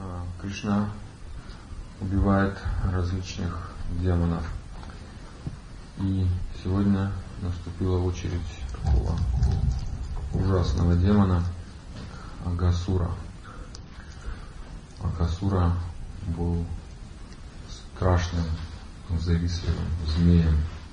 Кришна убивает различных демонов. И сегодня наступила очередь такого ужасного демона Агасура. Агасура был страшным, завистливым змеем.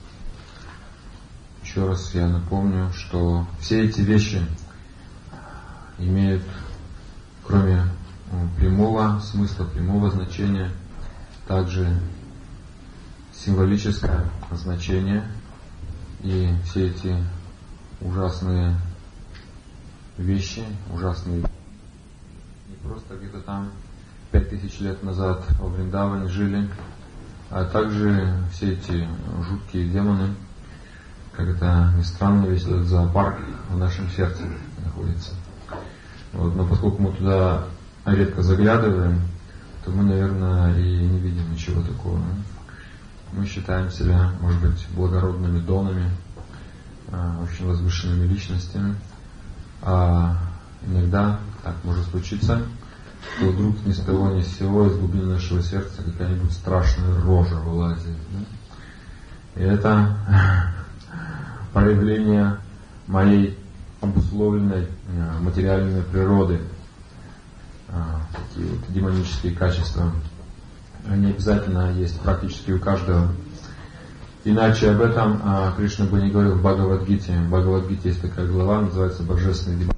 Еще раз я напомню, что все эти вещи имеют, кроме прямого смысла, прямого значения, также символическое значение. И все эти ужасные вещи, ужасные, не просто где-то там 5000 лет назад во Вриндаване жили, а также все эти жуткие демоны, как это ни странно, весь этот зоопарк в нашем сердце находится. Вот, но поскольку мы туда редко заглядываем, то мы, наверное, и не видим ничего такого. Мы считаем себя, может быть, благородными донами, очень возвышенными личностями. А иногда так может случиться, что вдруг ни с того ни с сего из глубины нашего сердца какая-нибудь страшная рожа вылазит. И это проявление моей обусловленной материальной природы. Такие вот демонические качества. Они обязательно есть практически у каждого. Иначе об этом Кришна бы не говорил в Бхагавад-гите. В Бхагавад-гите есть такая глава, называется «Божественный демон».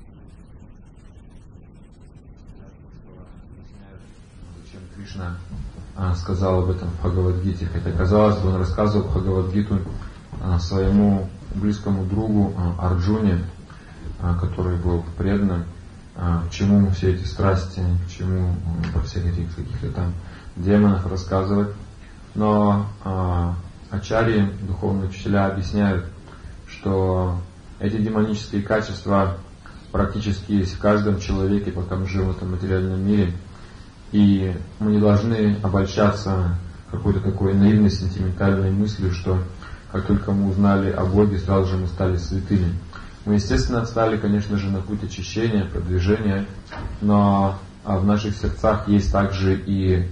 Зачем Кришна сказал об этом в Бхагавад-гите? Хотя, казалось бы, он рассказывал Бхагавад-гиту своему близкому другу Арджуне, который был преданным, к чему все эти страсти, к чему про всех этих каких-то там демонов рассказывать. Но ачарьи, духовные учителя, объясняют, что эти демонические качества практически есть в каждом человеке, пока мы живем в этом материальном мире. И мы не должны обольщаться какой-то такой наивной, сентиментальной мыслью, что как только мы узнали о Боге, сразу же мы стали святыми. Мы, естественно, стали, конечно же, на путь очищения, продвижения, но в наших сердцах есть также и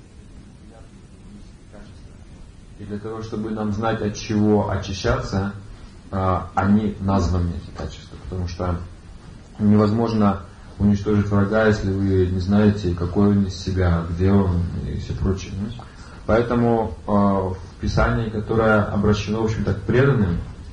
для того, чтобы нам знать, от чего очищаться, они названы, эти качества. Потому что невозможно уничтожить врага, если вы не знаете, какой он из себя, где он и все прочее. Поэтому в Писании, которое обращено, в общем-то, к преданным,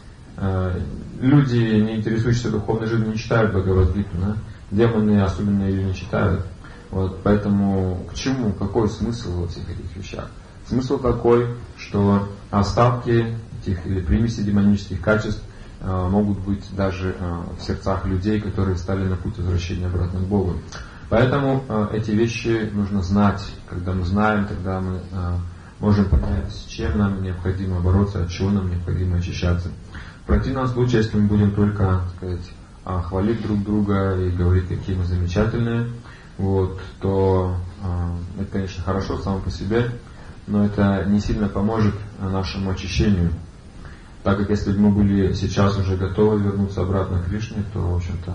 люди, не интересующиеся духовной жизнью, не читают Бхагавад-гиту, да? Демоны особенно ее не читают. Вот, поэтому к чему, какой смысл во всех этих вещах? Смысл такой, что остатки этих или примеси демонических качеств могут быть даже в сердцах людей, которые стали на путь возвращения обратно к Богу. Поэтому эти вещи нужно знать. Когда мы знаем, тогда мы можем понять, с чем нам необходимо бороться, от чего нам необходимо очищаться. В противном случае, если мы будем только, так сказать, хвалить друг друга и говорить, какие мы замечательные, вот, то это, конечно, хорошо само по себе, но это не сильно поможет нашему очищению. Так как если бы мы были сейчас уже готовы вернуться обратно к Кришне, то, в общем-то,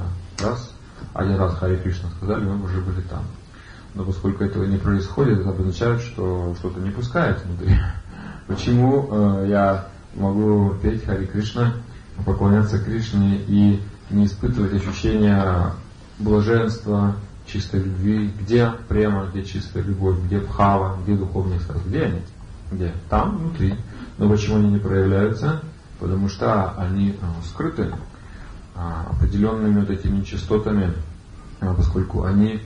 один раз Харе Кришна сказали, мы уже были там. Но поскольку этого не происходит, это означает, что что-то не пускает внутри. Почему я могу петь Харе Кришна, поклоняться Кришне и не испытывать ощущения блаженства, чистой любви? Где према, где чистая любовь, где бхава, где духовный экстаз? Где они? Где? Там, внутри. Но почему они не проявляются? Потому что они скрыты определенными вот этими частотами, поскольку они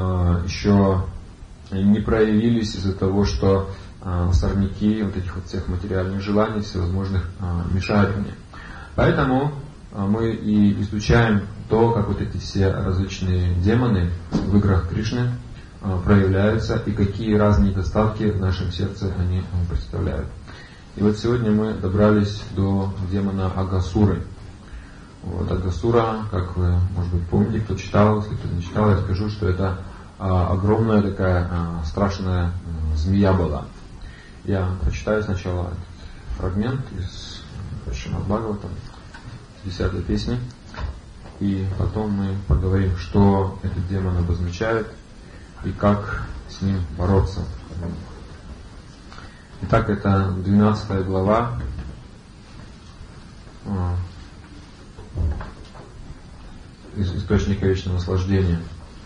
еще не проявились из-за того, что сорняки вот этих вот всех материальных желаний, всевозможных, мешают мне. Поэтому мы и изучаем то, как вот эти все различные демоны в играх Кришны проявляются и какие разные недостатки в нашем сердце они представляют. И вот сегодня мы добрались до демона Агасуры. Вот, Агасура, как вы, может быть, помните, кто читал, если кто не читал, я скажу, что это огромная такая страшная змея была. Я прочитаю сначала этот фрагмент из Шримад Бхагаватам, 10-й песни, и потом мы поговорим, что этот демон обозначает, и как с ним бороться. Итак, это 12 глава. Из источника вечного наслаждения.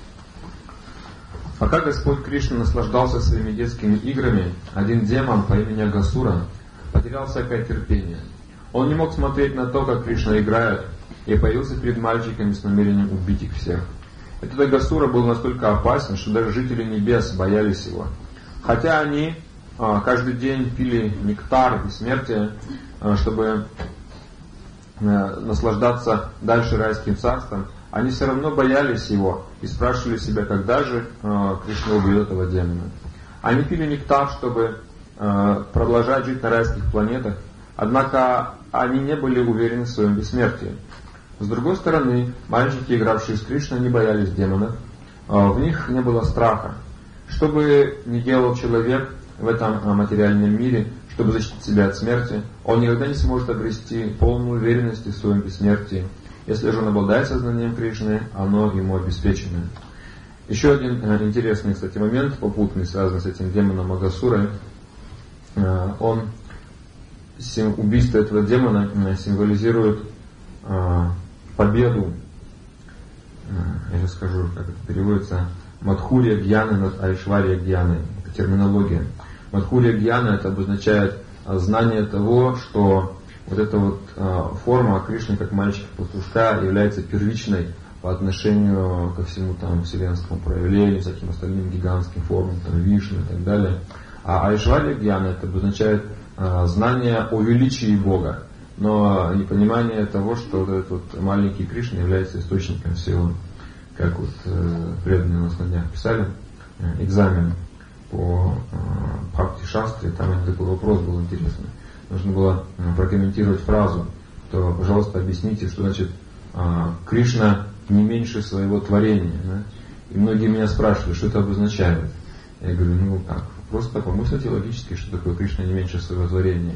Пока Господь Кришна наслаждался своими детскими играми, один демон по имени Агасура потерял всякое терпение. Он не мог смотреть на то, как Кришна играет, и появился перед мальчиками с намерением убить их всех. Этот Агасура был настолько опасен, что даже жители небес боялись его. Хотя они каждый день пили нектар бессмертия, чтобы наслаждаться дальше райским царством, они все равно боялись его и спрашивали себя, когда же Кришна убьет этого демона. Они пили нектар, чтобы продолжать жить на райских планетах, однако они не были уверены в своем бессмертии. С другой стороны, мальчики, игравшие с Кришной, не боялись демонов, в них не было страха. Что бы ни делал человек в этом материальном мире, чтобы защитить себя от смерти, он никогда не сможет обрести полную уверенность в своем бессмертии. Если же он обладает сознанием Кришны, оно ему обеспечено. Еще один интересный, кстати, момент, попутный, связанный с этим демоном Агасурой. Убийство этого демона символизирует победу, я сейчас скажу, как это переводится, Мадхурья Гьяны над Айшварья Гьяной. Это терминология. Мадхурья Гьяна это обозначает знание того, что вот эта вот форма Кришны как мальчика-пастушка является первичной по отношению ко всему там вселенскому проявлению, всяким остальным гигантским формам, там Вишну и так далее. А Айшварья Гьяна это обозначает знание о величии Бога, но непонимание того, что вот этот вот маленький Кришна является источником всего. Как вот преданные у нас на днях писали экзамен по Бхакти Шастре, там такой вопрос был интересный. Нужно было прокомментировать фразу, то, пожалуйста, объясните, что значит Кришна не меньше своего творения. Да? И многие меня спрашивали, что это обозначает. Я говорю, ну как, просто помыслите логически, что такое Кришна не меньше своего творения.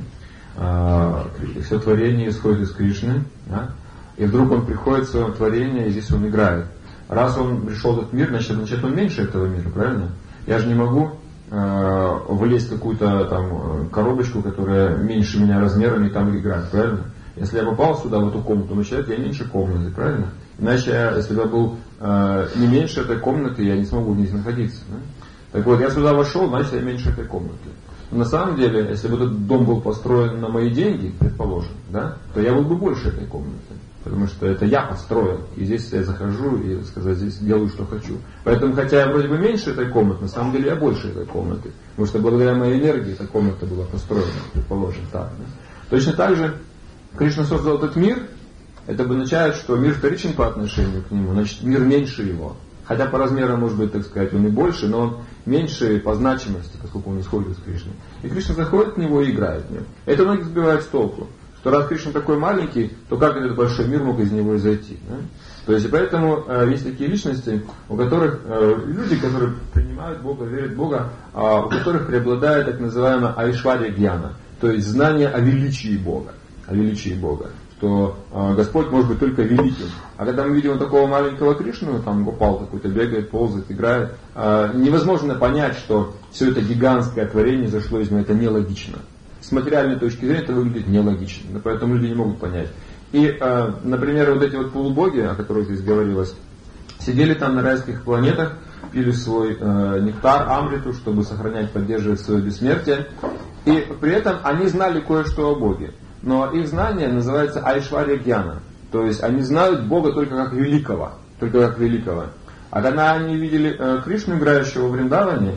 Все творение исходит из Кришны, да? И вдруг он приходит в свое творение, и здесь он играет. Раз он пришел в этот мир, значит он меньше этого мира, правильно? Я же не могу влезть в какую-то там коробочку, которая меньше меня размерами, и там играть, правильно? Если я попал сюда, в эту комнату, значит, я меньше комнаты, правильно? Иначе, если бы я был не меньше этой комнаты, я не смогу здесь находиться. Да? Так вот, я сюда вошел, значит, я меньше этой комнаты. Но на самом деле, если бы этот дом был построен на мои деньги, предположим, да, то я был бы больше этой комнаты. Потому что это я построил, и здесь я захожу и, сказать, здесь делаю, что хочу. Поэтому, хотя я вроде бы меньше этой комнаты, на самом деле я больше этой комнаты. Потому что благодаря моей энергии эта комната была построена, предположим, так. Да? Точно так же Кришна создал этот мир, это обозначает, что мир вторичен по отношению к нему, значит мир меньше его. Хотя по размерам, может быть, так сказать, он и больше, но он меньше по значимости, поскольку он исходит из Кришны. И Кришна заходит в него и играет в него. Это многих сбивает с толку. Что раз Кришна такой маленький, то как этот большой мир мог из него изойти? Да? То есть, поэтому есть такие личности, у которых, люди, которые принимают Бога, верят в Бога, у которых преобладает так называемая Айшварья Гьяна, то есть знание о величии Бога. О величии Бога. Что Господь может быть только великим. А когда мы видим вот такого маленького Кришну, там Гопал какой-то бегает, ползает, играет, невозможно понять, что все это гигантское творение зашло из него, это нелогично. С материальной точки зрения это выглядит нелогично, поэтому люди не могут понять. И, например, вот эти вот полубоги, о которых здесь говорилось, сидели там на райских планетах, пили свой нектар, амриту, чтобы сохранять, поддерживать свое бессмертие. И при этом они знали кое-что о Боге. Но их знание называется Айшварья Гьяна. То есть они знают Бога только как великого. Только как великого. А когда они видели Кришну, играющего в Вриндаване,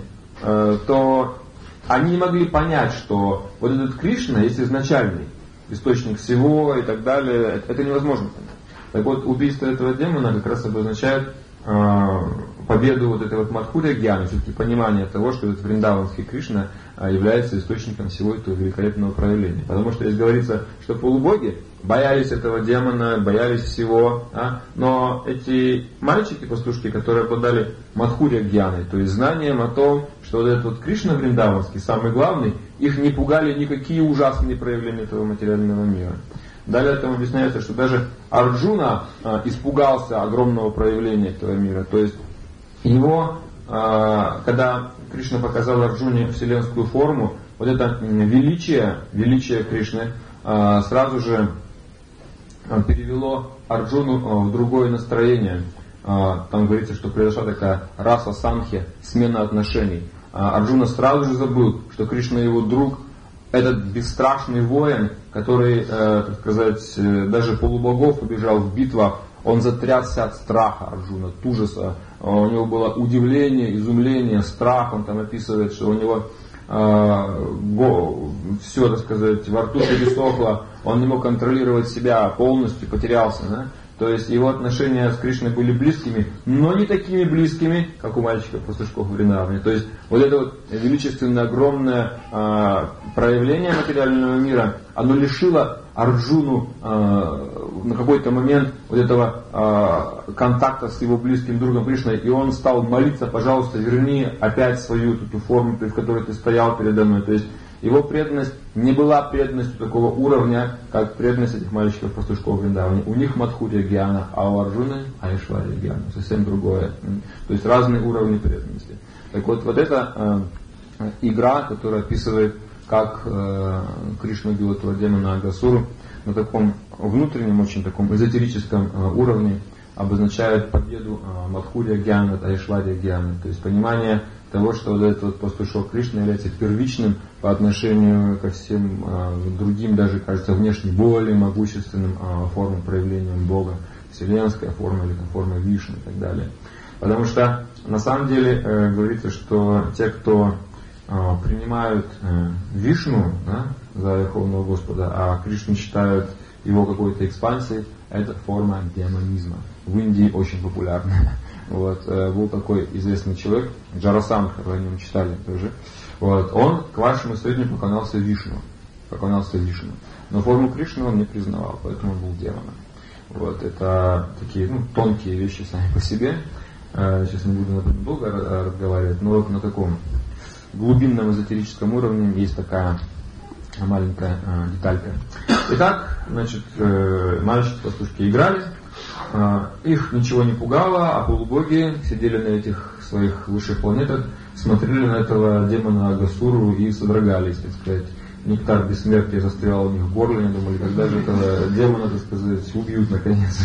то они не могли понять, что вот этот Кришна есть изначальный источник всего и так далее. Это невозможно понять. Так вот, убийство этого демона как раз обозначает победу вот этой вот Мадхурья Гьяны, все-таки понимание того, что этот вриндаванский Кришна является источником всего этого великолепного проявления. Потому что здесь говорится, что полубоги боялись этого демона, боялись всего, да? Но эти мальчики-пастушки, которые обладали Мадхурья Гьяной, то есть знанием о том, что вот этот вот Кришна вриндаванский, самый главный, их не пугали никакие ужасные проявления этого материального мира. Далее там объясняется, что даже Арджуна испугался огромного проявления этого мира. То есть его когда Кришна показал Арджуне вселенскую форму, вот это величие Кришны сразу же перевело Арджуну в другое настроение. Там говорится, что произошла такая раса санхи, смена отношений. Арджуна сразу же забыл, что Кришна его друг, этот бесстрашный воин, который, так сказать, даже полубогов убежал в битвах. Он затрясся от страха, Арджуна, от ужаса. У него было удивление, изумление, страх. Он там описывает, что у него все, так сказать, во рту пересохло. Он не мог контролировать себя полностью, потерялся. Да? То есть его отношения с Кришной были близкими, но не такими близкими, как у мальчиков-пастушков в Вриндаване. То есть вот это вот величественное, огромное проявление материального мира, оно лишило Арджуну на какой-то момент вот этого контакта с его близким другом Кришной, и он стал молиться: пожалуйста, верни опять свою эту форму, в которой ты стоял передо мной. То есть его преданность не была преданностью такого уровня, как преданность этих мальчиков-пастушков в Вриндаване. У них Мадхурья Гьяна, а у Арджуны Айшварья Гьяна. Совсем другое. То есть разные уровни преданности. Так вот, вот эта игра, которая описывает, как Кришна убил этого демона Агасуру, на таком внутреннем, очень таком эзотерическом уровне, обозначает победу Мадхурья Гьяна, Айшварья Гьяна. То есть понимание того, что вот этот вот пастушок Кришны является первичным по отношению ко всем другим, даже, кажется, внешне более могущественным формам проявления Бога, вселенская форма или форма Вишну и так далее. Потому что на самом деле говорится, что те, кто принимают Вишну, да, за Верховного Господа, а Кришну считают его какой-то экспансией, это форма демонизма. В Индии очень популярная. Вот, был такой известный человек, Джарасандха, вы о нем читали тоже. Вот, он к вашему сведению поклонялся Вишну. Но форму Кришны он не признавал, поэтому он был демоном. Вот, это такие тонкие вещи сами по себе. Сейчас не буду об этом долго разговаривать, но на таком глубинном эзотерическом уровне есть такая маленькая деталька. Итак, значит, мальчики-пастушки играли. Их ничего не пугало, а полубоги сидели на этих своих высших планетах, смотрели на этого демона Агасуру и содрогались, так сказать. Нектар бессмертия застрял у них в горле, они думали, когда же этого демона, так сказать, убьют наконец.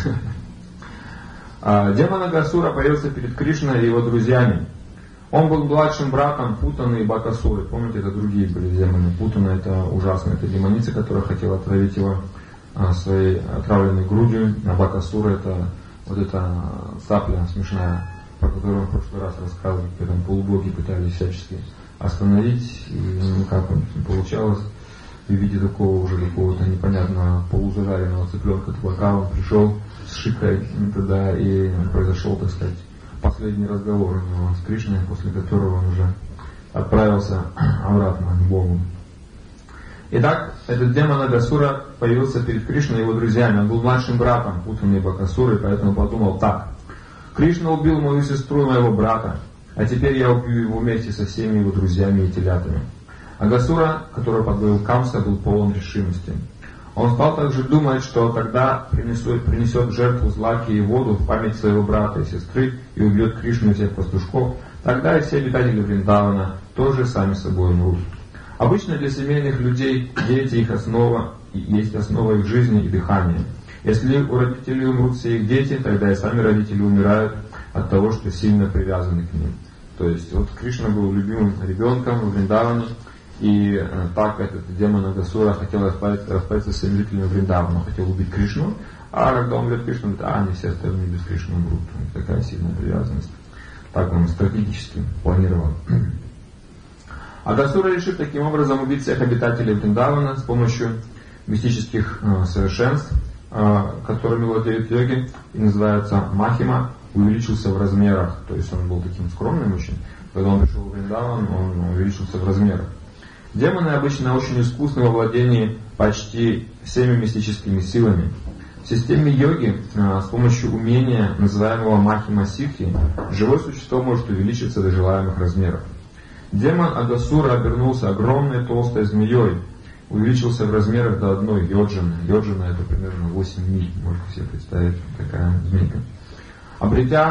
Демон Агасура появился перед Кришной и его друзьями. Он был младшим братом Путаны и Бакасуры. Помните, это другие были демоны. Путана — это ужасная, это демоница, которая хотела отравить его своей отравленной грудью, а Бакасура — это вот эта цапля смешная, про которую в прошлый раз рассказывали, когда там полубоги пытались всячески остановить, и никак у них не получалось. И в виде такого уже какого-то непонятного полузажаренного цыпленка табака он пришел с шикой туда, и произошел, так сказать, последний разговор у него с Кришной, после которого он уже отправился обратно к Богу. Итак, этот демон Агасура появился перед Кришной и его друзьями. Он был младшим братом Путаны и Бакасуры, поэтому подумал так: Кришна убил мою сестру и моего брата, а теперь я убью его вместе со всеми его друзьями и телятами. Агасура, который подвел Камса, был полон решимости. Он стал также думать, что когда принесет жертву злаки и воду в память своего брата и сестры и убьет Кришну и всех пастушков, тогда и все обитатели Вриндавана тоже сами собой умрут. Обычно для семейных людей дети их основа, есть основа их жизни и дыхания. Если у родителей умрут все их дети, тогда и сами родители умирают от того, что сильно привязаны к ним. То есть вот Кришна был любимым ребенком в Вриндаване, и так этот демон Агасура хотел расправиться с всеми жителями Вриндавана, хотел убить Кришну, а когда он умрет Кришну, он говорит: они все остальные без Кришны умрут. Такая сильная привязанность. Так он стратегически планировал. Агасура решит таким образом убить всех обитателей Вриндавана с помощью мистических совершенств, которыми владеют йоги, и называется Махима, увеличился в размерах. То есть он был таким скромным очень. Когда он пришел в Вриндаван, он увеличился в размерах. Демоны обычно очень искусны во владении почти всеми мистическими силами. В системе йоги с помощью умения, называемого Махима Сидхи, живое существо может увеличиться до желаемых размеров. Демон Агасура обернулся огромной толстой змеей, увеличился в размерах до одной йоджины. Йоджина — это примерно 8 миль, можете себе представить, такая змейка. Обретя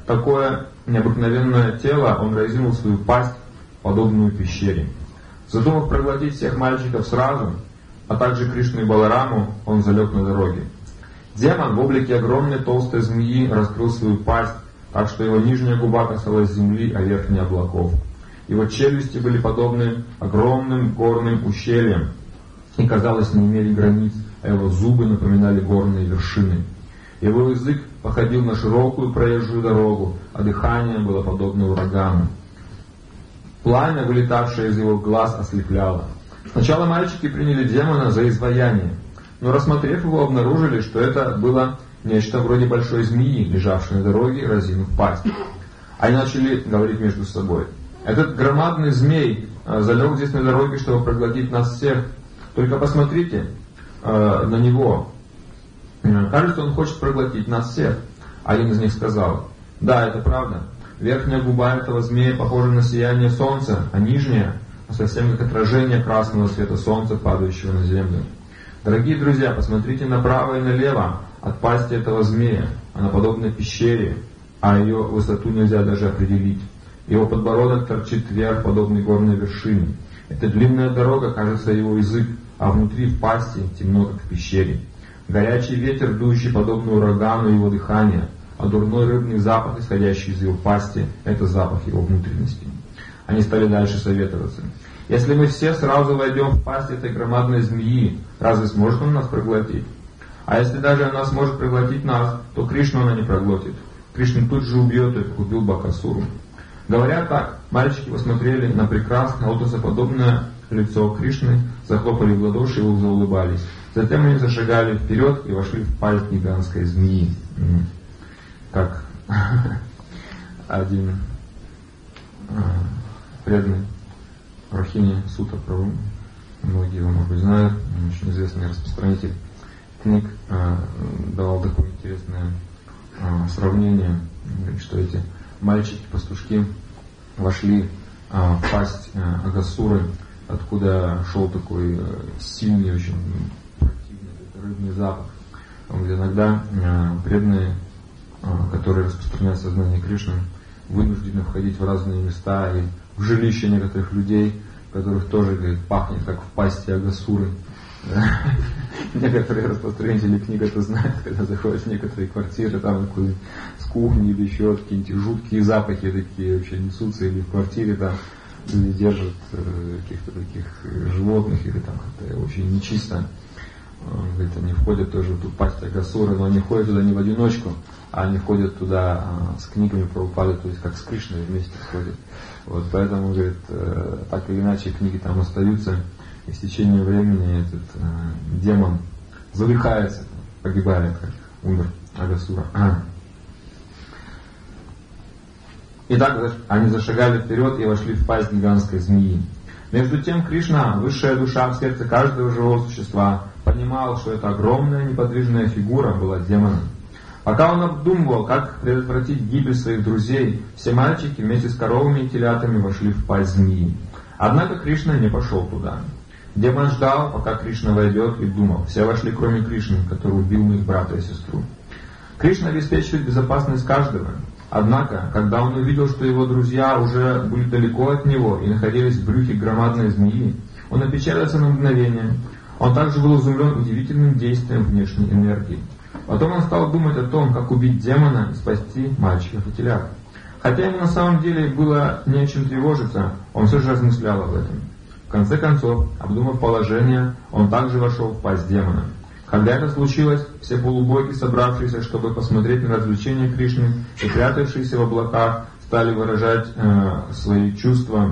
такое необыкновенное тело, он разинул свою пасть, подобную пещере. Задумав проглотить всех мальчиков сразу, а также Кришну и Балараму, он залег на дороге. Демон в облике огромной толстой змеи раскрыл свою пасть, так что его нижняя губа касалась земли, а верхняя облаков. Его челюсти были подобны огромным горным ущельям и, казалось, не имели границ, а его зубы напоминали горные вершины. Его язык походил на широкую проезжую дорогу, а дыхание было подобно урагану. Пламя, вылетавшее из его глаз, ослепляло. Сначала мальчики приняли демона за изваяние, но, рассмотрев его, обнаружили, что это было нечто вроде большой змеи, лежавшей на дороге, разинув пасть. Они начали говорить между собой. Этот громадный змей залег здесь на дороге, чтобы проглотить нас всех. Только посмотрите на него. Кажется, он хочет проглотить нас всех. Один из них сказал: да, это правда. Верхняя губа этого змея похожа на сияние солнца, а нижняя совсем как отражение красного света солнца, падающего на землю. Дорогие друзья, посмотрите направо и налево от пасти этого змея. Она подобна пещере, а ее высоту нельзя даже определить. Его подбородок торчит вверх, подобный горной вершине. Эта длинная дорога, кажется, его язык, а внутри в пасти темно, как в пещере. Горячий ветер, дующий подобно урагану, его дыхание, а дурной рыбный запах, исходящий из его пасти, это запах его внутренности. Они стали дальше советоваться. Если мы все сразу войдем в пасть этой громадной змеи, разве сможет он нас проглотить? А если даже она сможет проглотить нас, то Кришну она не проглотит. Кришну тут же убьет ее, как убил Бакасуру. Говоря так, мальчики посмотрели на прекрасное лотосоподобное лицо Кришны, захлопали в ладоши и заулыбались. Затем они зашагали вперед и вошли в пасть гигантской змеи. Как один преданный Рахини Сута Прабху, многие его, может быть, знают, очень известный распространитель книг, давал такое интересное сравнение, что эти мальчики-пастушки вошли в пасть Агасуры, откуда шел такой сильный, очень противный рыбный запах. Где иногда преданные, которые распространяют сознание Кришны, вынуждены входить в разные места и в жилища некоторых людей, которых тоже, говорит, пахнет как в пасти Агасуры. Некоторые распространители книг это знают, когда заходят в некоторые квартиры, там с кухни или еще какие-нибудь жуткие запахи такие вообще несутся, или в квартире там люди держат каких-то таких животных, или там как-то очень нечисто. Говорит, они входят тоже в ту пасть Агасуры, но они ходят туда не в одиночку, а они ходят туда с книгами Прабхупады, то есть как с Кришной вместе ходят. Вот, поэтому, говорит, так или иначе книги там остаются, и в течение времени этот демон задыхается, погибает, как умер Агасура. Итак, они зашагали вперед и вошли в пасть гигантской змеи. Между тем Кришна, высшая душа в сердце каждого живого существа, понимал, что эта огромная неподвижная фигура была демоном. Пока он обдумывал, как предотвратить гибель своих друзей, все мальчики вместе с коровами и телятами вошли в пасть змеи. Однако Кришна не пошел туда. Демон ждал, пока Кришна войдет, и думал: все вошли, кроме Кришны, который убил моих брата и сестру. Кришна обеспечивает безопасность каждого. Однако, когда он увидел, что его друзья уже были далеко от него и находились в брюхе громадной змеи, он опечалился на мгновение. Он также был изумлен удивительным действием внешней энергии. Потом он стал думать о том, как убить демона и спасти мальчиков и телят. Хотя ему на самом деле было не о чем тревожиться, он все же размышлял об этом. В конце концов, обдумав положение, он также вошел в пасть демона. Когда это случилось, все полубоги, собравшиеся, чтобы посмотреть на развлечения Кришны, и прятавшиеся в облаках, стали выражать свои чувства,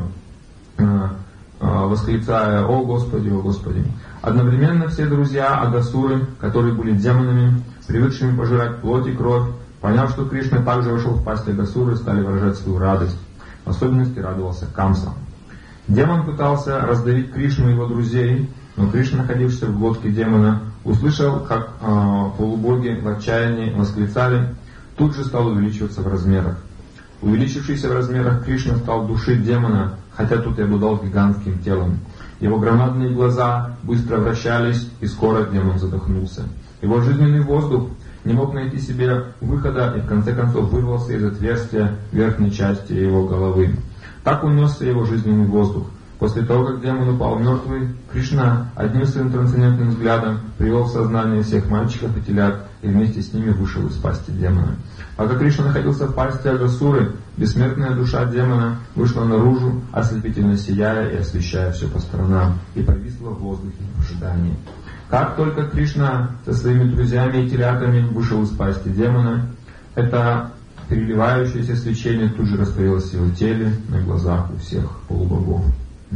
восклицая: «О Господи, о Господи!». Одновременно все друзья Агасуры, которые были демонами, привыкшими пожирать плоть и кровь, поняв, что Кришна также вошел в пасть Агасуры, стали выражать свою радость. В особенности радовался Камса. Демон пытался раздавить Кришну и его друзей, но Кришна, находившийся в глотке демона, услышал, как полубоги в отчаянии восклицали, тут же стал увеличиваться в размерах. Увеличившийся в размерах Кришна стал душить демона, хотя тут и обладал гигантским телом. Его громадные глаза быстро вращались, и скоро демон задохнулся. Его жизненный воздух не мог найти себе выхода и в конце концов вырвался из отверстия верхней части его головы. Так унесся его жизненный воздух. После того, как демон упал мертвый, Кришна одним своим трансцендентным взглядом привел в сознание всех мальчиков и телят и вместе с ними вышел из пасти демона. Пока Кришна находился в пасти Агасуры, бессмертная душа демона вышла наружу, ослепительно сияя и освещая все по сторонам, и повисла в воздухе в ожидании. Как только Кришна со своими друзьями и телятами вышел из пасти демона, это переливающееся свечение тут же растворилось в его теле на глазах у всех полубогов.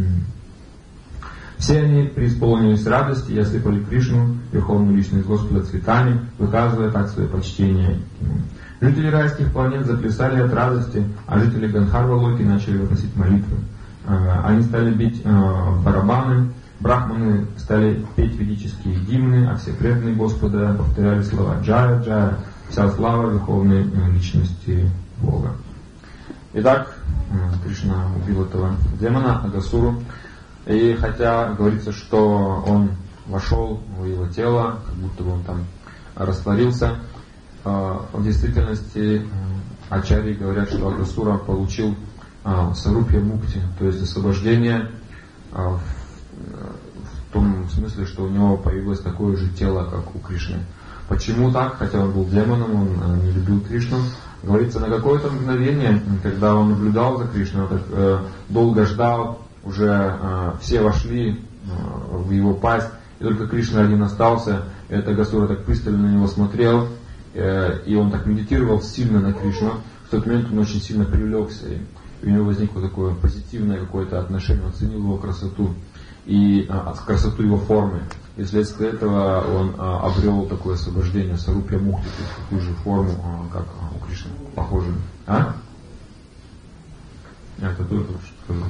Все они преисполнились радости и осыпали Кришну, верховную личность Господа, цветами, выказывая так свое почтение ему. Жители райских планет заплясали от радости, а жители Гандхарва-локи начали выносить молитвы. Они стали бить в барабаны, брахманы стали петь ведические гимны, а все преданные Господа повторяли слова «Джая, Джая», вся слава верховной личности Бога. Итак, Кришна убил этого демона, Агасуру. И хотя говорится, что он вошел в его тело, как будто бы он там растворился, в действительности ачарьи говорят, что Агасура получил сарупья мукти, то есть освобождение в том смысле, что у него появилось такое же тело, как у Кришны. Почему так? Хотя он был демоном, он не любил Кришну. Говорится, на какое-то мгновение, когда он наблюдал за Кришной, он так долго ждал, уже все вошли в его пасть, и только Кришна один остался, и этот Агасура так пристально на него смотрел, и он так медитировал сильно на Кришну. В тот момент он очень сильно привлекся, и у него возникло такое позитивное какое-то отношение, он ценил его красоту и красоту его формы. И вследствие этого он обрел такое освобождение, сарупья мухти, то есть такую же форму, как у Кришны, похожую. Это тоже что-то.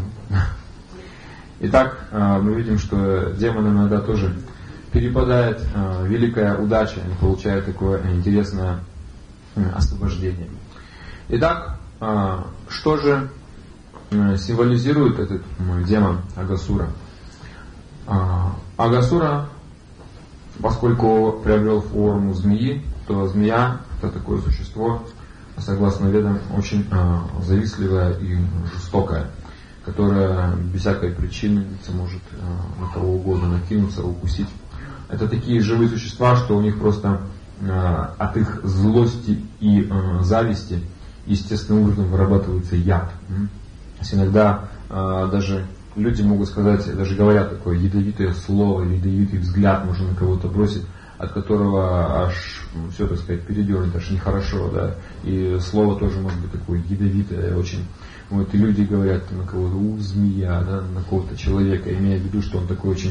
Итак, мы видим, что демонам иногда тоже перепадает великая удача, они получают такое интересное освобождение. Итак, что же символизирует этот демон Агасура? Агасура, поскольку приобрел форму змеи, то змея — это такое существо, согласно ведам, очень завистливое и жестокое, которое без всякой причины может на кого угодно накинуться, укусить. Это такие живые существа, что у них просто от их злости и зависти естественным образом вырабатывается яд. То есть иногда даже люди могут сказать, даже говорят такое ядовитое слово, ядовитый взгляд можно на кого-то бросить, от которого аж все, так сказать, передернет, аж нехорошо, да. И слово тоже может быть такое ядовитое очень. Вот, и люди говорят на кого-то, змея, да, на какого-то человека, имея в виду, что он такой очень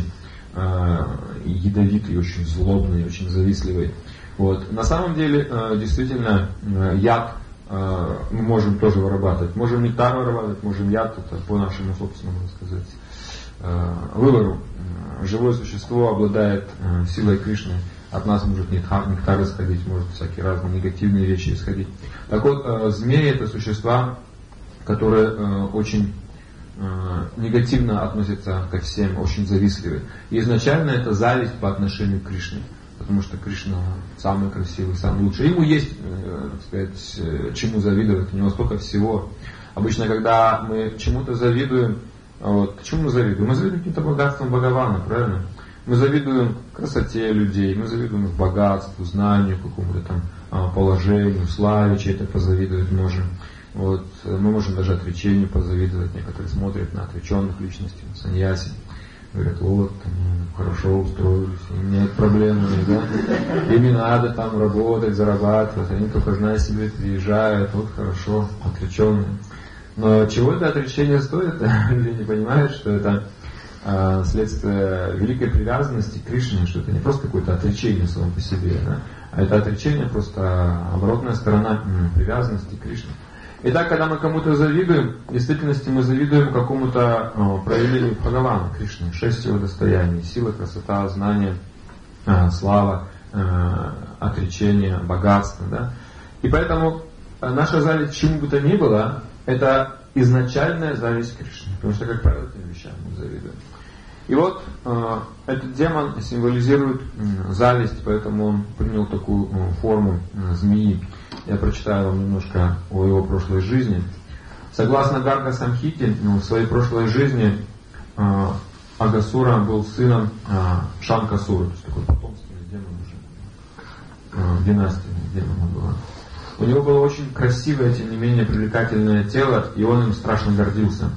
ядовитый, очень злобный, очень завистливый. Вот. На самом деле, действительно, яд мы можем тоже вырабатывать. Можем нектар вырабатывать, можем яд, это по нашему собственному, можно сказать, выбору. Живое существо обладает силой Кришны. От нас может нектар исходить, может всякие разные негативные вещи исходить. Так вот, змеи — это существа, которые очень негативно относятся ко всем, очень завистливы. И изначально это зависть по отношению к Кришне. Потому что Кришна самый красивый, самый лучший. Ему есть, так сказать, чему завидовать, у него столько всего. Обычно, когда мы чему-то завидуем, к чему мы завидуем? Мы завидуем каким-то богатством Бхагавана, правильно? Мы завидуем красоте людей, мы завидуем их богатству, знанию, какому-то там положению, славе, чей-то позавидовать можем. Вот, мы можем даже отречению позавидовать. Некоторые смотрят на отреченных личностей, на саньяси. Говорят, вот, хорошо устроились, нет проблем, да? Им не надо там работать, зарабатывать, они только, зная себе, приезжают, вот хорошо, отреченные. Но чего это отречение стоит? Люди не понимают, что это следствие великой привязанности к Кришне, что это не просто какое-то отречение само по себе, да? А это отречение просто оборотная сторона привязанности к Кришне. Итак, когда мы кому-то завидуем, в действительности мы завидуем какому-то проявлению Бхагавана, Кришны, 6 его достояний: сила, красота, знание, слава, отречение, богатство. Да? И поэтому наша зависть к чему бы то ни было, это изначальная зависть к Кришне. Потому что, как правило, этим вещам мы завидуем. И вот этот демон символизирует зависть, поэтому он принял такую форму змеи. Я прочитаю вам немножко о его прошлой жизни. Согласно Гарга Самхите, в своей прошлой жизни Агасура был сыном Шанкасуры, то есть такой потомственный демон уже, династия демона была. У него было очень красивое, тем не менее, привлекательное тело, и он им страшно гордился.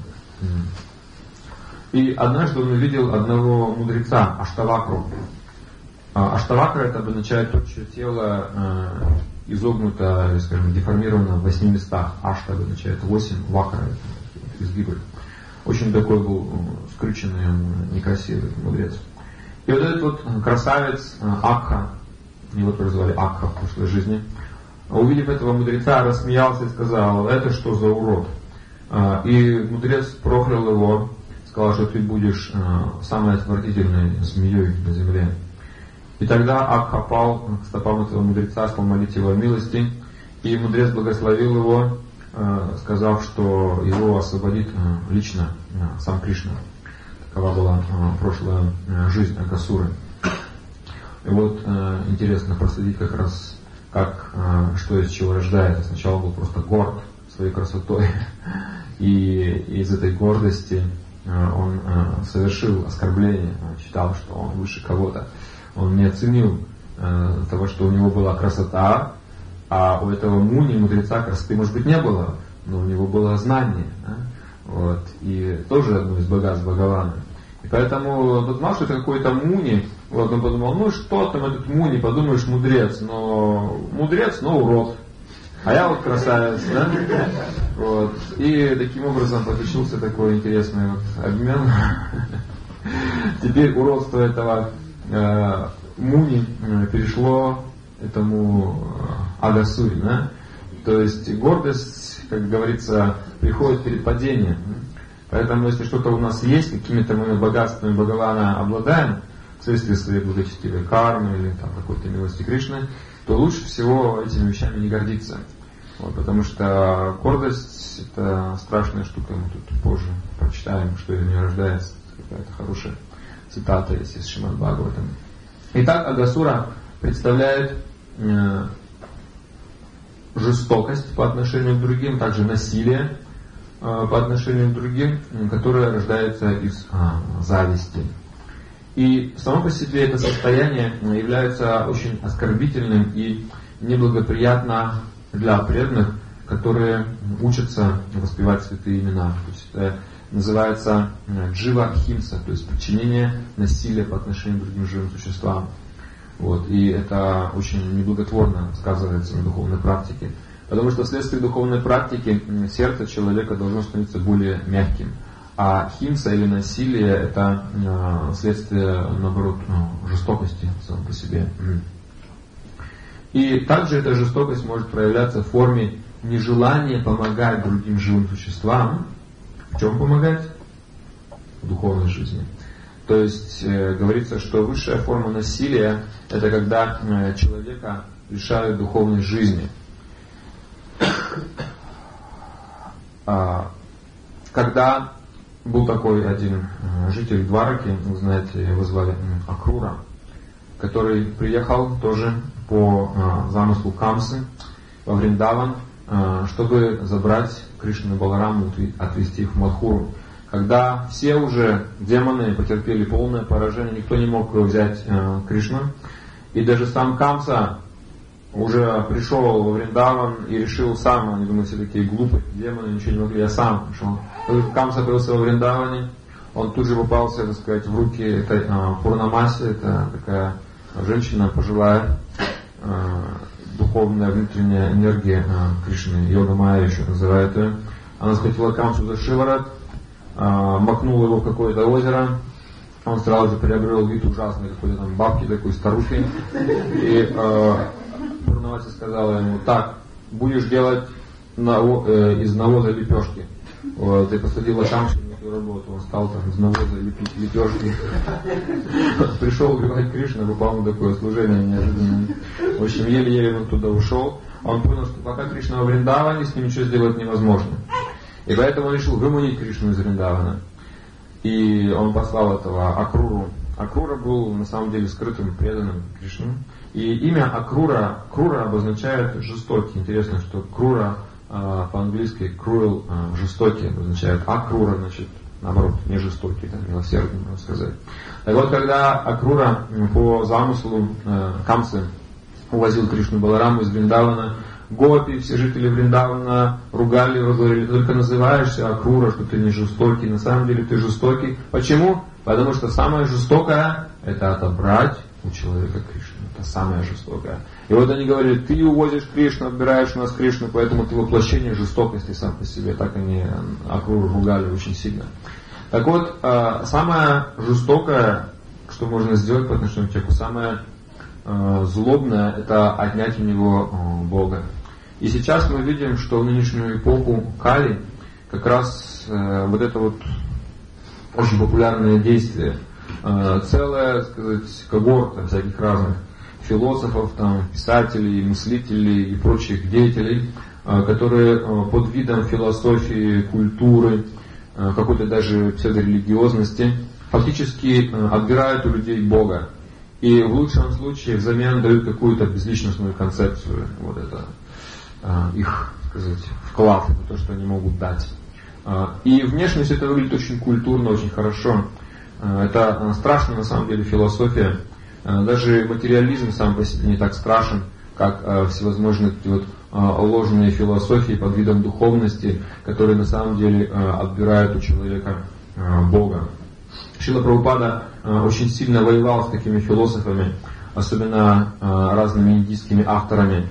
И однажды он увидел одного мудреца, Аштавакру. Аштавакра — это обозначает то, чье тело изогнуто, скажем, деформировано в 8 местах. Ашта обозначает 8, вакра — изгибы. Очень такой был скрюченный, некрасивый мудрец. И вот этот вот красавец Акха, его тоже звали Акха в прошлой жизни, увидев этого мудреца, рассмеялся и сказал: это что за урод? И мудрец проклял его, сказал, что ты будешь самой отвратительной змеей на земле. И тогда Акха пал к стопам этого мудреца, стал молить его о милости, и мудрец благословил его, сказав, что его освободит лично сам Кришна. Такова была прошлая жизнь Агасуры. И вот интересно проследить как раз, что из чего рождается. Сначала был просто горд своей красотой, и из этой гордости он совершил оскорбление, он считал, что он выше кого-то. Он не оценил того, что у него была красота, а у этого муни, мудреца, красоты, может быть, не было, но у него было знание. Да? Вот. И тоже одно из богатств Бхагавана. И поэтому он знал, что это какой-то муни. Вот он подумал, ну что там этот муни, подумаешь, мудрец, но урод. А я вот красавец, да? Вот. И таким образом получился такой интересный вот обмен. Теперь уродство этого муни перешло этому Агасуре, да? То есть гордость, как говорится, приходит перед падением. Поэтому если что-то у нас есть, какими-то мы богатствами Бхагавана обладаем, вследствие своей благочестивой кармы или там, какой-то милости Кришны, то лучше всего этими вещами не гордиться. Вот, потому что гордость — это страшная штука, мы тут позже прочитаем, что из нее рождается. Какая-то хорошая цитата есть из Шримад Бхагаватам. Итак, Агасура представляет жестокость по отношению к другим, также насилие по отношению к другим, которое рождается из зависти. И само по себе это состояние является очень оскорбительным и неблагоприятно для преданных, которые учатся воспевать святые имена. То есть это называется джива химса, то есть причинение насилия по отношению к другим живым существам. Вот. И это очень неблаготворно сказывается на духовной практике. Потому что вследствие духовной практики сердце человека должно становиться более мягким. А химса или насилие — это следствие, наоборот, жестокости само по себе. И также эта жестокость может проявляться в форме нежелания помогать другим живым существам. В чем помогать? В духовной жизни. То есть говорится, что высшая форма насилия — это когда человека лишают духовной жизни. Когда был такой один житель Двараки, вы знаете, его звали Акрура, который приехал тоже по замыслу Камсы во Вриндаван, чтобы забрать Кришну и Балараму и отвезти их в Мадхуру. Когда все уже демоны потерпели полное поражение, никто не мог взять Кришну, и даже сам Камса уже пришел во Вриндаван и решил сам, они думают, все такие глупые демоны, ничего не могли, я сам пришел. Камса появился во Вриндаване, он тут же попался, так сказать, в руки этой Пурнамаси, это такая женщина пожилая, духовная внутренняя энергия Кришны, Йога Майя еще называют ее. Она схватила Камсу за шиворот, макнула его в какое-то озеро, он сразу же приобрел вид ужасный, какой-то там бабки, такой старухи. И Пурнамаси сказала ему: так, будешь делать из навоза лепешки. Вот, и посадила Камсу на эту работу, он стал там из навоза лепить лепешки. Пришел убивать Кришну, попал на такое служение неожиданное. В общем, еле-еле он туда ушел. Он понял, что пока Кришна во Вриндаване, с ним ничего сделать невозможно. И поэтому он решил выманить Кришну из Вриндавана. и он послал этого Акруру. Акрура был на самом деле скрытым преданным Кришне. И имя Акрура, Крура обозначает жестокий. Интересно, что Крура по-английски cruel, жестокий обозначает. Акрура, значит, наоборот, не жестокий, да, милосердный, можно сказать. Так вот, когда Акрура по замыслу Камсы увозил Кришну Балараму из Вриндавана, гопи, все жители Вриндавана ругали его, говорили: ты только называешься Акрура, что ты не жестокий, на самом деле ты жестокий. Почему? Потому что самое жестокое — это отобрать у человека Кришну. Это самое жестокое. И вот они говорили: ты увозишь Кришну, отбираешь у нас Кришну, поэтому ты воплощение жестокости сам по себе. Так они Акруру ругали очень сильно. Так вот, самое жестокое, что можно сделать по отношению к человеку, самое злобное — это отнять у него Бога. И сейчас мы видим, что в нынешнюю эпоху Кали как раз вот это вот очень популярное действие. Целая, сказать, когорта всяких разных философов, там, писателей, мыслителей и прочих деятелей, которые под видом философии, культуры, какой-то даже псевдорелигиозности фактически отбирают у людей Бога. И в лучшем случае взамен дают какую-то безличностную концепцию. Вот это их, сказать, вклад, то, что они могут дать. И внешне все это выглядит очень культурно, очень хорошо. Это страшная на самом деле философия. Даже материализм сам по себе не так страшен, как всевозможные вот ложные философии под видом духовности, которые на самом деле отбирают у человека Бога. Шрила Прабхупада очень сильно воевал с такими философами, особенно разными индийскими авторами.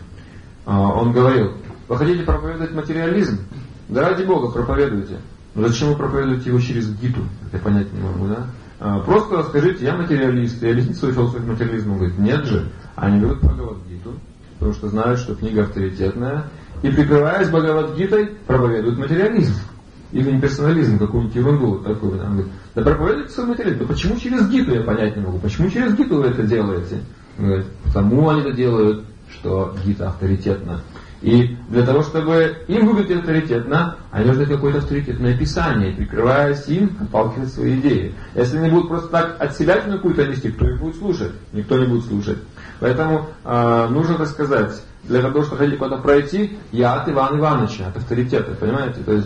Он говорил: вы хотите проповедовать материализм? Да ради Бога проповедуйте. Но зачем вы проповедуете его через Гиту? Я понять не могу, да? Просто скажите: я материалист, я объясните свою философию материализма. Он говорит: нет же. Они берут Бхагавад-гиту, потому что знают, что книга авторитетная, и, прикрываясь Бхагавад-гитой, проповедуют материализм. Или имперсонализм, какую-нибудь ерунду такую. Он говорит: да проповедуйте свой материализм. Да почему через Гиту, я понять не могу. Почему через Гиту вы это делаете? Он говорит: потому они это делают, что Гита авторитетна. И для того, чтобы им выглядеть авторитетно, они нужны какое-то авторитетное писание, прикрываясь им, отталкивать свои идеи. Если они будут просто так от себя какую-то нести, кто их будет слушать? Никто не будет слушать. Поэтому нужно, так сказать, для того, чтобы хотите куда-то пройти, я от Ивана Ивановича, от авторитета, понимаете? То есть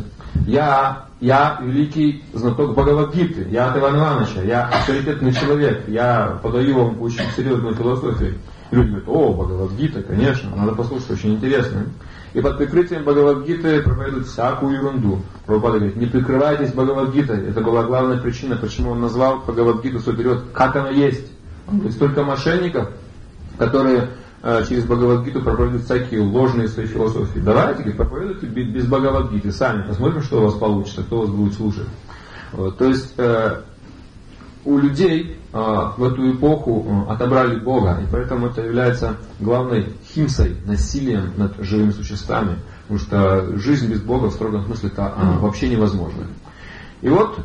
я великий знаток Бхагавад-гиты, я от Ивана Ивановича, я авторитетный человек, я подаю вам очень серьезную философию. Люди говорят: о, Бхагавад-гита, конечно, надо послушать, очень интересно. И под прикрытием Бхагавад-гиты проповедуют всякую ерунду. Прабхупада говорит: не прикрывайтесь Бхагавад-гитой. Это была главная причина, почему он назвал Бхагавад-гиту свой перевод как она есть. Он говорит: столько мошенников, которые через Бхагавад-гиту проповедуют всякие ложные свои философии. Давайте, говорит, проповедуйте без Бхагавад-гиты сами, посмотрим, что у вас получится, кто вас будет слушать. Вот. То есть у людей в эту эпоху отобрали Бога, и поэтому это является главной химсой, насилием над живыми существами, потому что жизнь без Бога в строгом смысле это вообще невозможна. И вот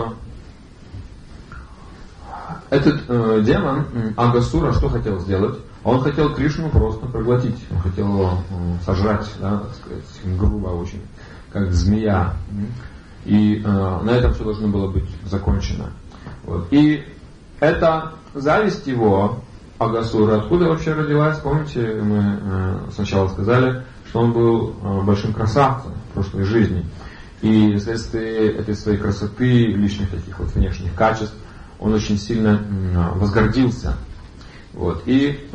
этот демон Агасура что хотел сделать? Он хотел Кришну просто проглотить, он хотел его сожрать, да, так сказать, грубо очень, как змея. И на этом все должно было быть закончено. Вот. И эта зависть его, Агасура, откуда вообще родилась? Помните, мы сначала сказали, что он был большим красавцем в прошлой жизни. И вследствие этой своей красоты, лишних таких вот внешних качеств, он очень сильно возгордился. Вот. И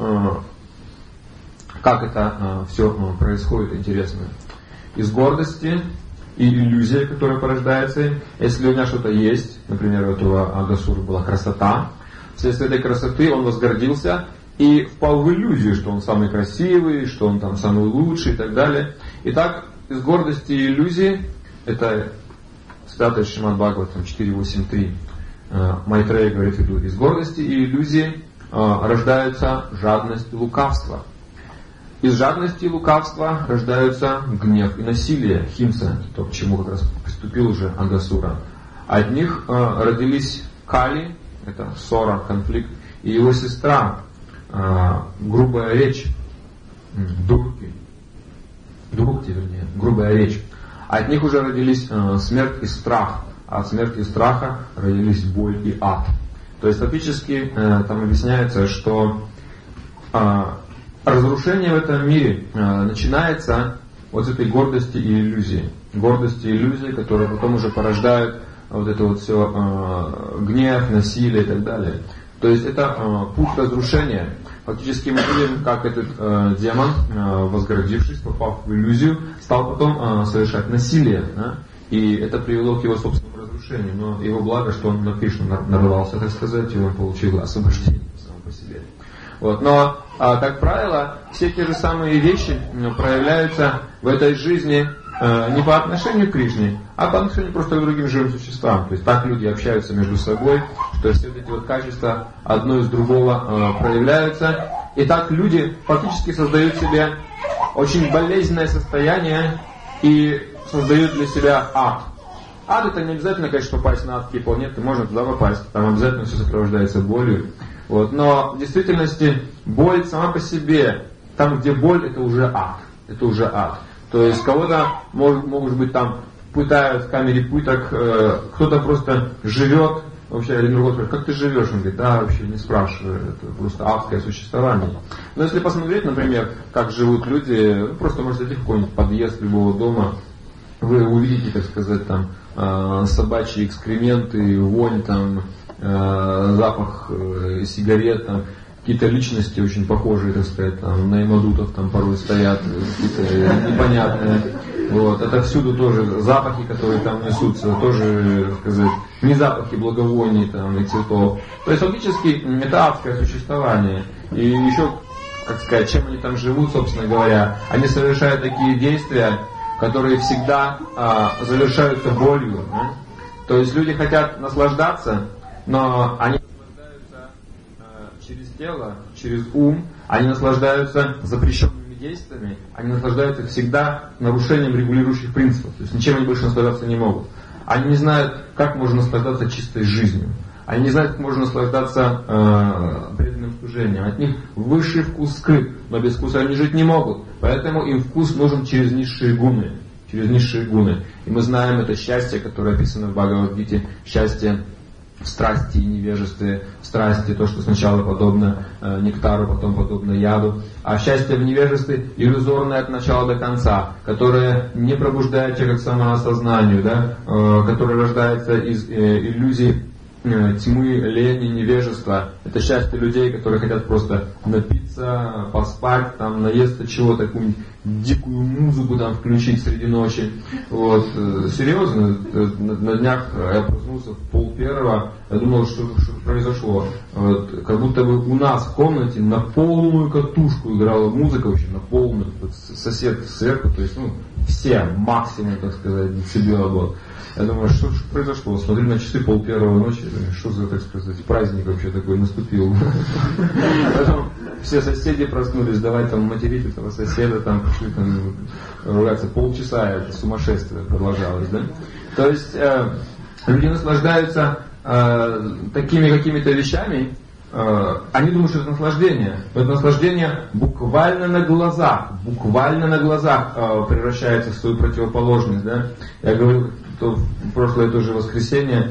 как это все происходит, интересно. Из гордости и иллюзия, которая порождается им. Если у меня что-то есть, например, у этого Агасуры была красота, вследствие этой красоты он возгордился и впал в иллюзию, что он самый красивый, что он там самый лучший и так далее. Итак, из гордости и иллюзии, это цитата из Шримад Бхагаватам 4.8.3, Майтрея говорит в виду: из гордости и иллюзии рождаются жадность и лукавство. Из жадности и лукавства рождаются гнев и насилие, химса, то, к чему как раз приступил уже Агасура. От них родились Кали, это ссора, конфликт, и его сестра, грубая речь, дурки, грубая речь. От них уже родились смерть и страх, от смерти и страха родились боль и ад. То есть фактически там объясняется, что разрушение в этом мире начинается вот с этой гордости и иллюзии. Гордости и иллюзии, которые потом уже порождают вот это вот все гнев, насилие и так далее. То есть это путь разрушения. Фактически мы видим, как этот демон, возгордившись, попав в иллюзию, стал потом совершать насилие. Да? И это привело к его собственному разрушению. Но его благо, что он на Кришну нарвался, так сказать, и он получил освобождение само по себе. Вот. Но, как правило, все те же самые вещи проявляются в этой жизни не по отношению к Кришне, а по отношению просто к другим живым существам. То есть так люди общаются между собой, что все вот эти вот качества одно из другого проявляются. И так люди фактически создают себе очень болезненное состояние и создают для себя ад. Ад — это не обязательно, конечно, попасть на адские планеты, можно туда попасть, там обязательно все сопровождается болью. Вот. Но в действительности боль сама по себе, там где боль, это уже ад. Это уже ад. То есть кого-то, может быть, там пытают в камере пыток, кто-то просто живет, вообще один другой спрашивает, как ты живешь? Он говорит, да, вообще не спрашивай, это просто адское существование. Но если посмотреть, например, как живут люди, просто можете зайти в какой-нибудь подъезд любого дома, вы увидите, так сказать, там собачьи экскременты, вонь, там, запах сигарет, там, какие-то личности очень похожие, так сказать, там, на имадутов там порой стоят, какие-то непонятные. Вот. Это всюду тоже запахи, которые там несутся, тоже, так сказать, не запахи благовоний там, и цветов. То есть фактически это адское существование. И еще, как сказать, чем они там живут, собственно говоря, они совершают такие действия, которые всегда завершаются болью. Да? То есть люди хотят наслаждаться, но они наслаждаются через тело, через ум, они наслаждаются запрещенными действиями, они наслаждаются всегда нарушением регулирующих принципов. То есть ничем они больше наслаждаться не могут. Они не знают, как можно наслаждаться чистой жизнью. Они не знают, как можно наслаждаться преданным служением. От них высший вкус скрыт, но без вкуса они жить не могут. Поэтому им вкус нужен через низшие гуны. Через низшие гуны. И мы знаем это счастье, которое описано в Бхагавад-гите, счастье в страсти и невежестве, в страсти, то, что сначала подобно нектару, потом подобно яду, а счастье в невежестве иллюзорное от начала до конца, которое не пробуждает человека к самоосознанию, да, которое рождается из иллюзий тьмы, лени, невежества. Это счастье людей, которые хотят просто напиться, поспать, там, наесться чего-то, какую-нибудь дикую музыку там включить среди ночи. Вот. Серьезно, на днях я проснулся в 12:30, я думал, что произошло. Вот. Как будто бы у нас в комнате на полную катушку играла музыка, вообще на полную. Сосед сверху, то есть, все, максимум, так сказать, децибела был. Я думаю, что произошло? Смотрю на часы 12:30 ночи, что за, так сказать, праздник вообще такой наступил. Потом все соседи проснулись, давай там материть этого соседа, там пошли там ругаться. Полчаса это сумасшествие продолжалось, да? То есть люди наслаждаются такими какими-то вещами, они думают, что это наслаждение. Но это наслаждение буквально на глазах превращается в свою противоположность. Да? Я говорил, что в прошлое тоже воскресенье,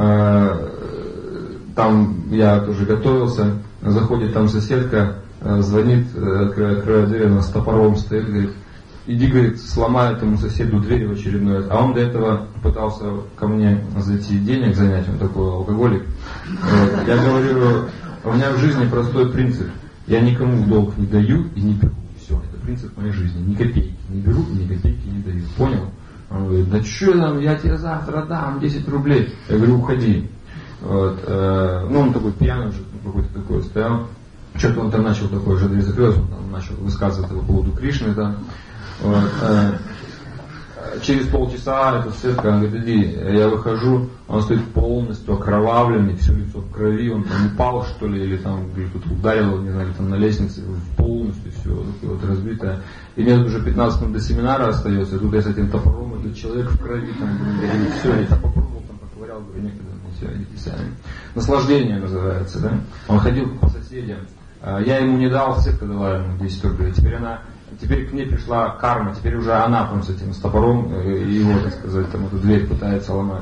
там я тоже готовился, заходит там соседка, звонит, открывает дверь, она с топором стоит, говорит, иди, говорит, сломай этому соседу дверь в очередной раз. А он до этого пытался ко мне зайти денег занять, он такой алкоголик. Я говорю, у меня в жизни простой принцип. Я никому в долг не даю и не беру. Все, это принцип моей жизни. Ни копейки не беру, ни копейки не даю. Понял? Он говорит, да что там, я тебе завтра дам 10 рублей. Я говорю, уходи. Вот. Он такой пьяный уже, какой-то такой стоял. Что-то он там начал такой, уже дверь закрылась, он там начал высказывать по поводу Кришны, да. Вот. Через полчаса эта соседка, она говорит, иди, я выхожу, он стоит полностью окровавленный, все лицо в крови, он там упал что ли, или там кто-то ударил, не знаю, там на лестнице, полностью все вот разбитое. И мне уже 15 минут до семинара остается, и тут я с этим топором, этот человек в крови, там, и все, я там попробовал, там поковырял, говорю, некогда, все, идите сами. Наслаждение называется, да. Он ходил по соседям, я ему не дал, соседка дала ему 10 рублей, теперь к ней пришла карма, теперь уже она там с этим с топором его, так сказать, там эту дверь пытается ломать.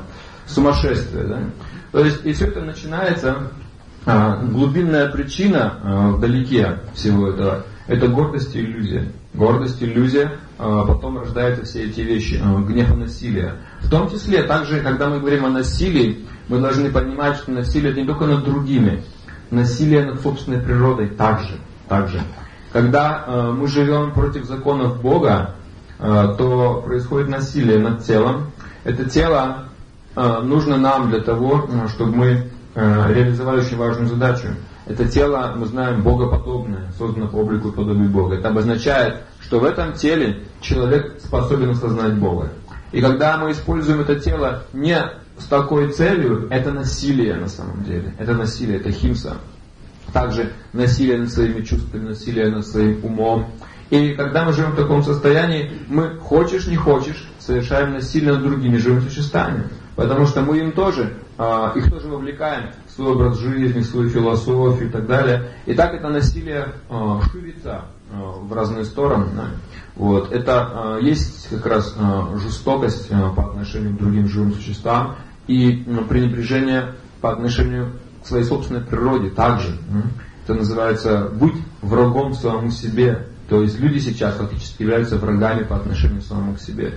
сумасшествие. Да? То есть, и все это начинается, глубинная причина вдалеке всего этого, это гордость и иллюзия. Гордость, иллюзия, потом рождаются все эти вещи, гнев и насилие. В том числе, также, когда мы говорим о насилии, мы должны понимать, что насилие это не только над другими, насилие над собственной природой также. Когда мы живем против законов Бога, то происходит насилие над телом. Это тело нужно нам для того, чтобы мы реализовали очень важную задачу. Это тело, мы знаем, богоподобное, создано по облику и подобию Бога. Это обозначает, что в этом теле человек способен осознать Бога. И когда мы используем это тело не с такой целью, это насилие на самом деле. Это насилие, это химса. Также насилие над своими чувствами, насилие над своим умом. И когда мы живем в таком состоянии, мы, хочешь не хочешь, совершаем насилие над другими живыми существами. Потому что мы их тоже вовлекаем в свой образ жизни, в свою философию и так далее. И так это насилие ширится в разные стороны. Да? Вот. Это есть как раз жестокость по отношению к другим живым существам и пренебрежение по отношению к своей собственной природе также. Это называется быть врагом самому себе. То есть люди сейчас фактически являются врагами по отношению к самому себе.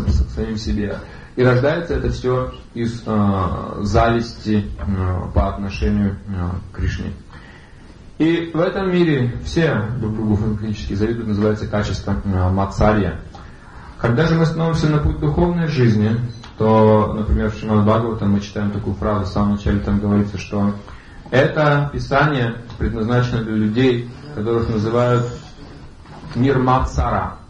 И рождается это все из зависти по отношению к Кришне. И в этом мире все друг другу фактически завидуют, называется качество мацарья. Когда же мы становимся на путь духовной жизни, то, например, в Шримад Бхагаватам мы читаем такую фразу, в самом начале там говорится, что это писание предназначено для людей, которых называют нирматсара.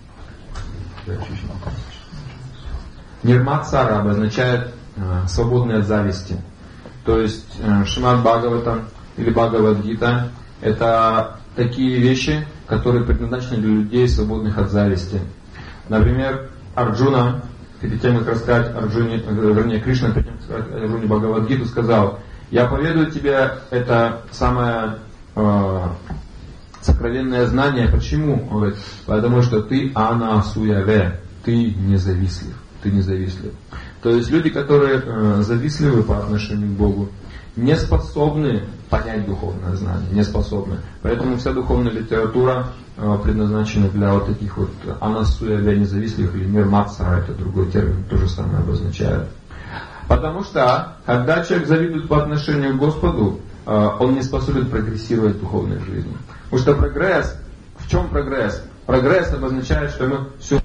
Нирматсара обозначает свободный от зависти. То есть Шримад Бхагаватам или Бхагавад-гита это такие вещи, которые предназначены для людей, свободных от зависти. Например, Арджуна, перед тем, как рассказать Кришна, перед тем, как рассказать Арджуне Бхагавад-гиту, сказал: я поведаю тебе это самое сокровенное знание. Почему? Он говорит: потому что ты анасуяве, ты независтлив. То есть люди, которые завистливы по отношению к Богу, не способны понять духовное знание, не способны. Поэтому вся духовная литература предназначена для вот таких вот анасуяве, независтливых, или нирматсара, это другой термин, то же самое обозначает. Потому что, когда человек завидует по отношению к Господу, он не способен прогрессировать в духовной жизни. Потому что прогресс, в чем прогресс? Прогресс обозначает, что мы все...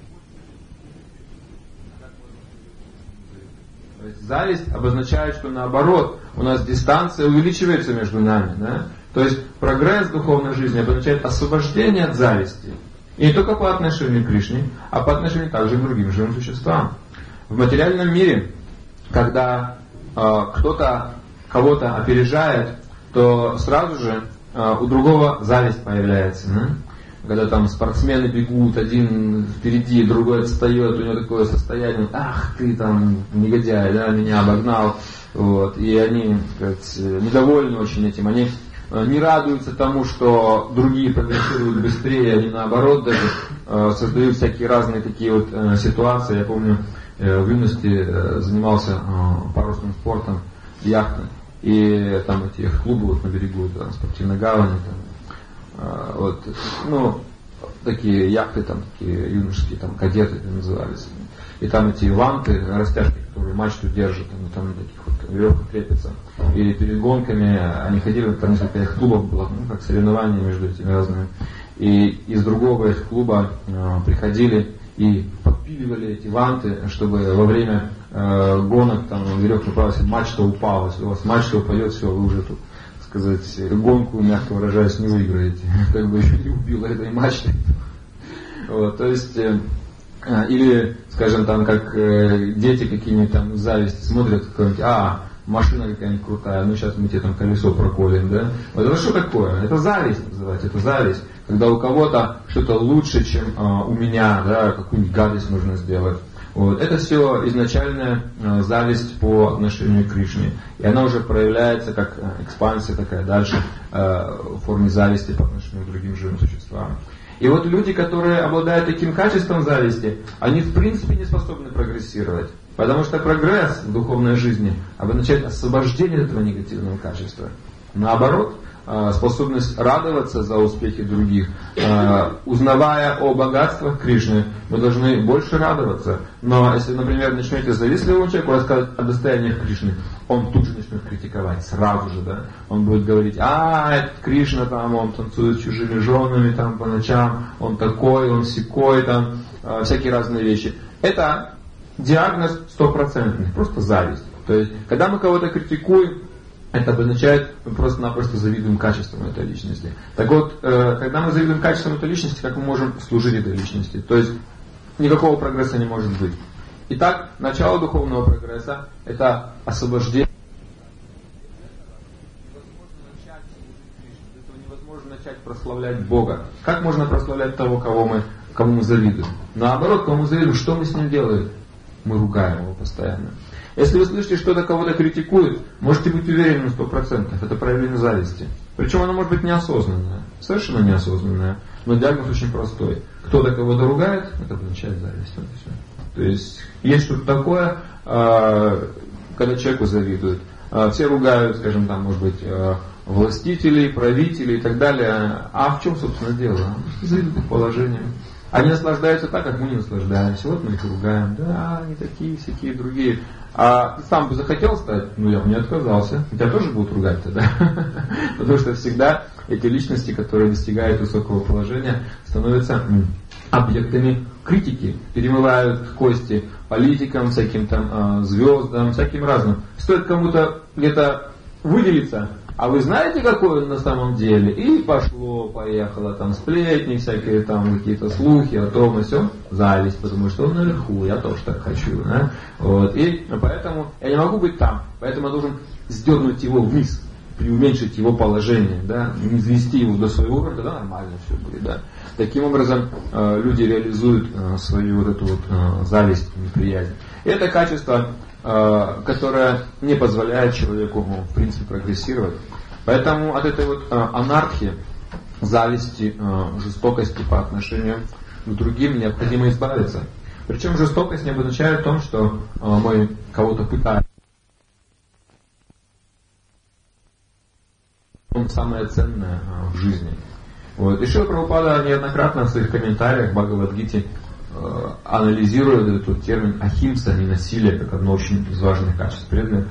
Зависть обозначает, что наоборот, у нас дистанция увеличивается между нами. Да? То есть прогресс в духовной жизни обозначает освобождение от зависти. И не только по отношению к Кришне, а по отношению также к другим живым существам. В материальном мире, когда кто-то кого-то опережает, то сразу же у другого зависть появляется. Да? Когда там спортсмены бегут, один впереди, другой отстает, у него такое состояние: ах ты там негодяй, да, меня обогнал. Вот. И они, так сказать, недовольны очень этим. Они не радуются тому, что другие прогрессируют быстрее, они наоборот даже создают всякие разные такие вот ситуации. Я помню, в юности занимался парусным спортом, яхтой. И там эти клубы вот на берегу, там, спортивной гавани, там, вот, ну, такие яхты, там, такие юношеские, там, кадеты назывались. И там эти ванты, растяжки, которые мачту держат, там на таких вот веревках крепятся. И перед гонками они ходили, там несколько их клубов было, ну, как соревнования между этими разными. И из другого их клуба приходили и подпиливали эти ванты, чтобы во время гонок, там, веревка упала, если мачта упала, если у вас мачта упадет, все, вы уже тут, сказать, гонку, мягко выражаясь, не выиграете. Как бы еще не убило этой мачты. Вот, то есть, или, скажем, там, как дети какие-нибудь там зависти смотрят, какой-нибудь, машина какая-нибудь крутая, ну сейчас мы тебе там колесо проколем, да? Вот это что такое? Это зависть называется, это зависть. Когда у кого-то что-то лучше, чем у меня, да, какую-нибудь гадость нужно сделать. Вот. Это все изначальная зависть по отношению к Кришне. И она уже проявляется как экспансия такая дальше в форме зависти по отношению к другим живым существам. И вот люди, которые обладают таким качеством зависти, они в принципе не способны прогрессировать. Потому что прогресс в духовной жизни обозначает освобождение от этого негативного качества. Наоборот, способность радоваться за успехи других. Узнавая о богатствах Кришны, мы должны больше радоваться. Но если, например, начнете завистливому человеку рассказывать о достояниях Кришны, он тут же начнет критиковать, сразу же, да. Он будет говорить: этот Кришна там, он танцует с чужими женами там по ночам, он такой, он сякой, там, всякие разные вещи. Это диагноз стопроцентный, просто зависть. То есть, когда мы кого-то критикуем, это обозначает, мы просто-напросто завидуем качествам этой личности. Так вот, когда мы завидуем качествам этой личности, как мы можем служить этой личности? То есть, никакого прогресса не может быть. Итак, начало духовного прогресса – это освобождение. Невозможно начать прославлять Бога. Как можно прославлять того, кому мы завидуем? Наоборот, кому мы завидуем, что мы с ним делаем? Мы ругаем его постоянно. Если вы слышите, что кто-то кого-то критикует, можете быть уверены на 100%. Это проявление зависти. Причем оно может быть неосознанное. Совершенно неосознанное. Но диагноз очень простой. Кто-то кого-то ругает, это означает зависть. Вот и все. То есть есть что-то такое, когда человеку завидуют. Все ругают, скажем, там, может быть, властителей, правителей и так далее. А в чем, собственно, дело? Завидуют их положением. Они наслаждаются так, как мы не наслаждаемся. Вот мы их ругаем. Да, они такие, всякие другие. А ты сам бы захотел стать? Я бы не отказался. Тебя тоже будут ругать тогда. Потому что всегда эти личности, которые достигают высокого положения, становятся объектами критики. Перемывают кости политикам, всяким там звездам, всяким разным. Стоит кому-то где-то выделиться, а вы знаете, какой он на самом деле? И поехало, там сплетни, всякие там какие-то слухи о том и сём. Зависть, потому что он наверху, я тоже так хочу. Да? Вот. И поэтому я не могу быть там, поэтому я должен сдернуть его вниз, преуменьшить его положение, да? Не извести его до своего уровня, тогда нормально все будет. Да? Таким образом люди реализуют свою вот эту вот зависть, неприязнь. И это качество, которая не позволяет человеку, в принципе, прогрессировать. Поэтому от этой вот анархии, зависти, жестокости по отношению к другим необходимо избавиться. Причем жестокость не обозначает в том, что мы кого-то пытаем. Это самое ценное в жизни. Вот. И Шрила Прабхупада неоднократно в своих комментариях в Бхагавад-гите анализирует этот термин ахимса, ненасилие, как одно очень из важных качеств преданных,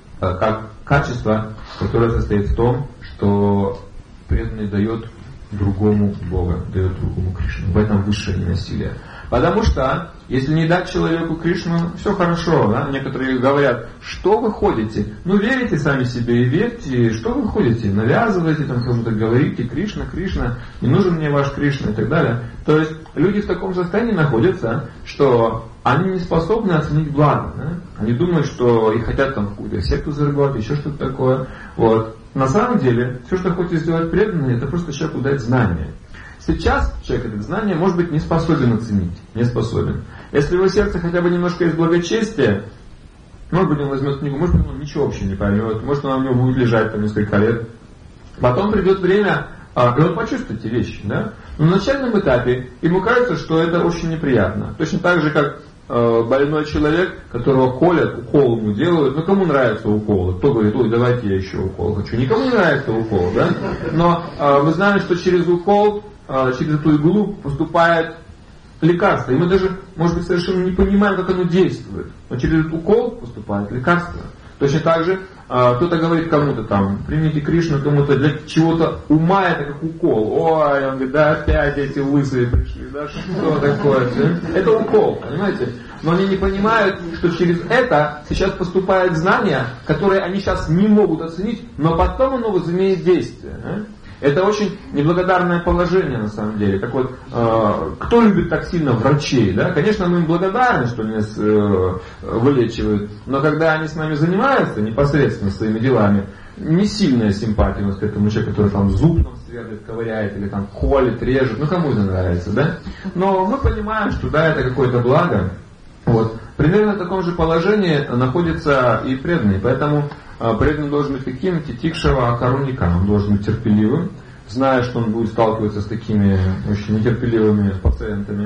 как качество, которое состоит в том, что преданный дает другому Бога, дает другому Кришну. В этом высшее ненасилие. Потому что, если не дать человеку Кришну, все хорошо. Да? Некоторые говорят, что вы ходите? Верите сами себе и верьте, что вы ходите? Навязываете, там кому-то говорите, Кришна, Кришна, не нужен мне ваш Кришна и так далее. То есть люди в таком состоянии находятся, что они не способны оценить благо. Да? Они думают, что и хотят там какую-то секту заработать, еще что-то такое. Вот. На самом деле, все, что хочет сделать преданный, это просто человеку дать знания. Сейчас человек это знание, может быть, не способен оценить. Не способен. Если в его сердце хотя бы немножко есть благочестие, может быть, он возьмет книгу, может быть, он ничего вообще не поймет, может, она у него будет лежать там несколько лет. Потом придет время, и он почувствует эти вещи. Да? Но на начальном этапе ему кажется, что это очень неприятно. Точно так же, как больной человек, которого колят, укол ему делают. Кому нравятся уколы? Кто говорит, ой, давайте я еще укол хочу. Никому не нравится укол, да? Но мы знаем, что через укол, через эту иглу поступает лекарство. И мы даже, может быть, совершенно не понимаем, как оно действует. Но через этот укол поступает лекарство. Точно так же кто-то говорит кому-то там, примите Кришну, кому-то для чего-то ума это как укол. Ой, он говорит, да опять эти лысые пришли, да что такое? Это укол, понимаете? Но они не понимают, что через это сейчас поступает знание, которое они сейчас не могут оценить, но потом оно возымеет действие. Это очень неблагодарное положение на самом деле. Так вот, кто любит так сильно врачей? Да? Конечно, мы им благодарны, что они нас вылечивают, но когда они с нами занимаются непосредственно своими делами, не сильная симпатия у нас к этому человеку, который там зуб нам сверлит, ковыряет, или там колет, режет, кому это нравится, да? Но мы понимаем, что да, это какое-то благо. Вот. Примерно в таком же положении находится и преданный, поэтому преданный должен быть каким? Титикшава каруника. Он должен быть терпеливым, зная, что он будет сталкиваться с такими очень нетерпеливыми пациентами.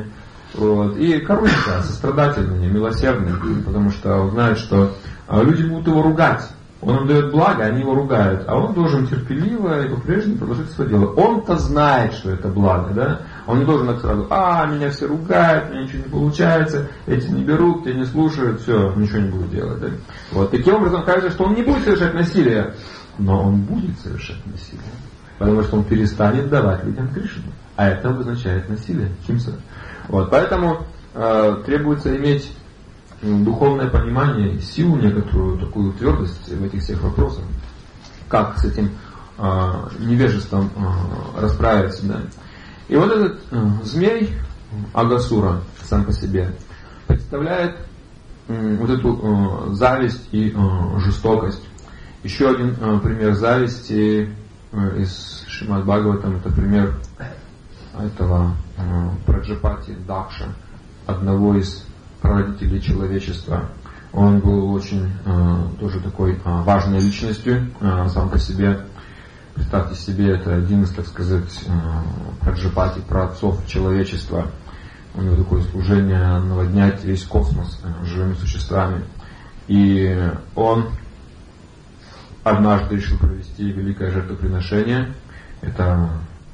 Вот. И коруется, сострадательный, милосердный, потому что он знает, что люди будут его ругать. Он им дает благо, они его ругают, а он должен терпеливо и по-прежнему продолжать свое дело. Он-то знает, что это благо, да? Он не должен так сразу, меня все ругают, у меня ничего не получается, эти не берут, те не слушают, все, ничего не буду делать, да? Вот. Таким образом, кажется, что он не будет совершать насилие, но он будет совершать насилие, потому что он перестанет давать людям Кришну, а это обозначает насилие, химса. Вот. Поэтому требуется иметь духовное понимание, силу некоторую, такую твердость в этих всех вопросах, как с этим невежеством расправиться. Да? И вот этот змей Агасура сам по себе представляет вот эту зависть и жестокость. Еще один пример зависти из Шримад Бхагаватам, это пример этого Праджапати Дакша, одного из прародителей человечества. Он был очень тоже такой важной личностью сам по себе. Представьте себе, это один из, так сказать, Праджапати, праотцов человечества. У него такое служение наводнять весь космос живыми существами. И он однажды решил провести великое жертвоприношение. Это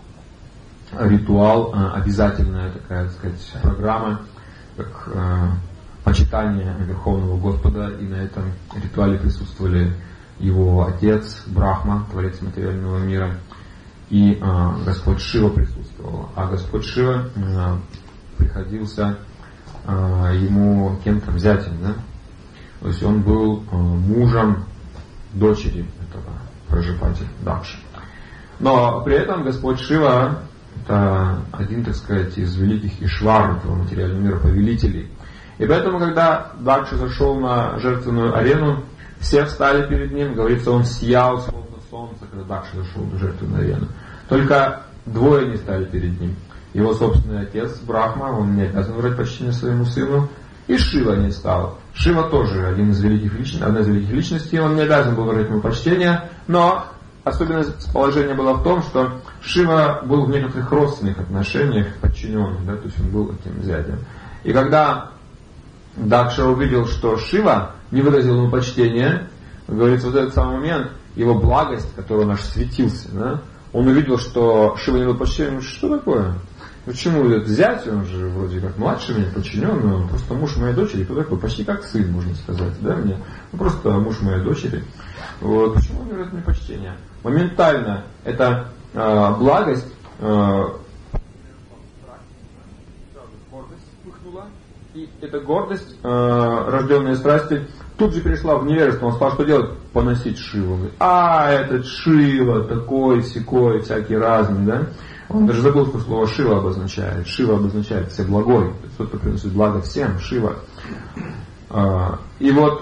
ритуал, обязательная такая, так сказать, программа, как почитание Верховного Господа, и на этом ритуале присутствовали его отец Брахма, творец материального мира, и Господь Шива присутствовал. А Господь Шива приходился ему кем-то зятем, да? То есть он был мужем дочери этого Праджапати Дакши. Но при этом Господь Шива это один, так сказать, из великих ишвар этого материального мира, повелителей. И поэтому, когда Дакша зашел на жертвенную арену, все встали перед ним, говорится, он сиял словно солнце, когда Дакша зашел на жертвенную арену. Только двое не стали перед ним. Его собственный отец Брахма, он не обязан выражать почтение своему сыну, и Шива не стал. Шива тоже одна из великих личностей, он не обязан был выражать ему почтение, но особенность положения была в том, что Шива был в некоторых родственных отношениях подчиненным, да, то есть он был этим зятем. И когда Дакша увидел, что Шива не выразил ему почтения, говорится, вот этот самый момент, его благость, которой он аж светился, да, он увидел, что Шива не был почтением, что такое? Почему этот зять, он же вроде как младший меня, подчиненный, он просто муж моей дочери, кто такой? Почти как сын, можно сказать, да, мне? Ну, просто муж моей дочери. Вот. Почему он говорит мне почтение? Моментально эта благость, гордость вспыхнула, и эта гордость, рожденная страсти, тут же перешла в невежество. Он сказал, что делать? Поносить Шиву. Говорит, этот Шива, такой, сякой, всякий разный, да? Он даже забыл, что слово Шива обозначает. Шива обозначает всеблагой. Тот, кто приносит благо всем, Шива. И вот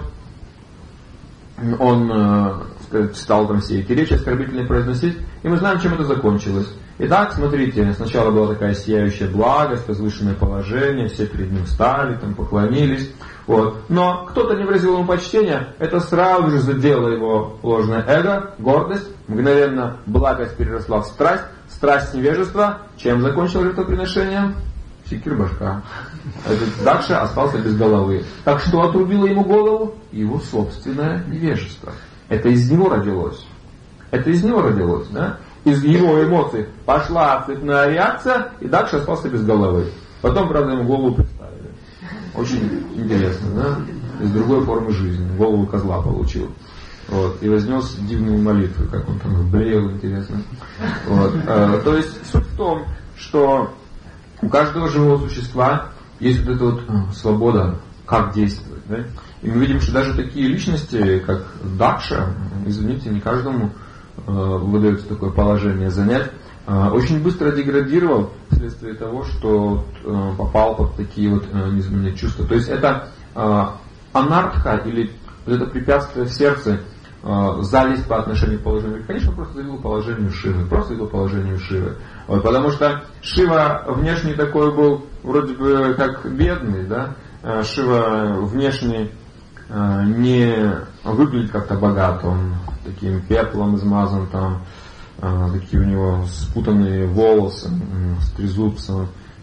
он стал там все эти речи оскорбительные произносить, и мы знаем, чем это закончилось. Итак, смотрите, сначала была такая сияющая благость, возвышенное положение, все перед ним встали, там поклонились. Вот. Но кто-то не выразил ему почтения, это сразу же задело его ложное эго, гордость, мгновенно благость переросла в страсть, страсть невежества. Чем закончилось жертвоприношение? Секир башка. Этот Дакша остался без головы. Так что отрубило ему голову? Его собственное невежество. Это из него родилось. Да? Из его эмоций пошла цепная реакция, и Дакша остался без головы. Потом, правда, ему голову представили. Очень интересно, да? Из другой формы жизни. Голову козла получил. Вот. И вознес дивные молитвы, как он там блеял, интересно. Вот. То есть суть в том, что у каждого живого существа есть вот эта вот свобода, как действовать. Да? И мы видим, что даже такие личности, как Дакша, извините, не каждому выдается такое положение занять, очень быстро деградировал вследствие того, что попал под такие вот низменные чувства. То есть это анартха или вот это препятствие в сердце, зависть по отношению к положению. Конечно, просто завел положению Шивы. Вот, потому что Шива внешне такой был вроде бы как бедный, да? Шива внешне не выглядит как-то богато, он таким пеплом измазан, там такие у него спутанные волосы с трезубцем,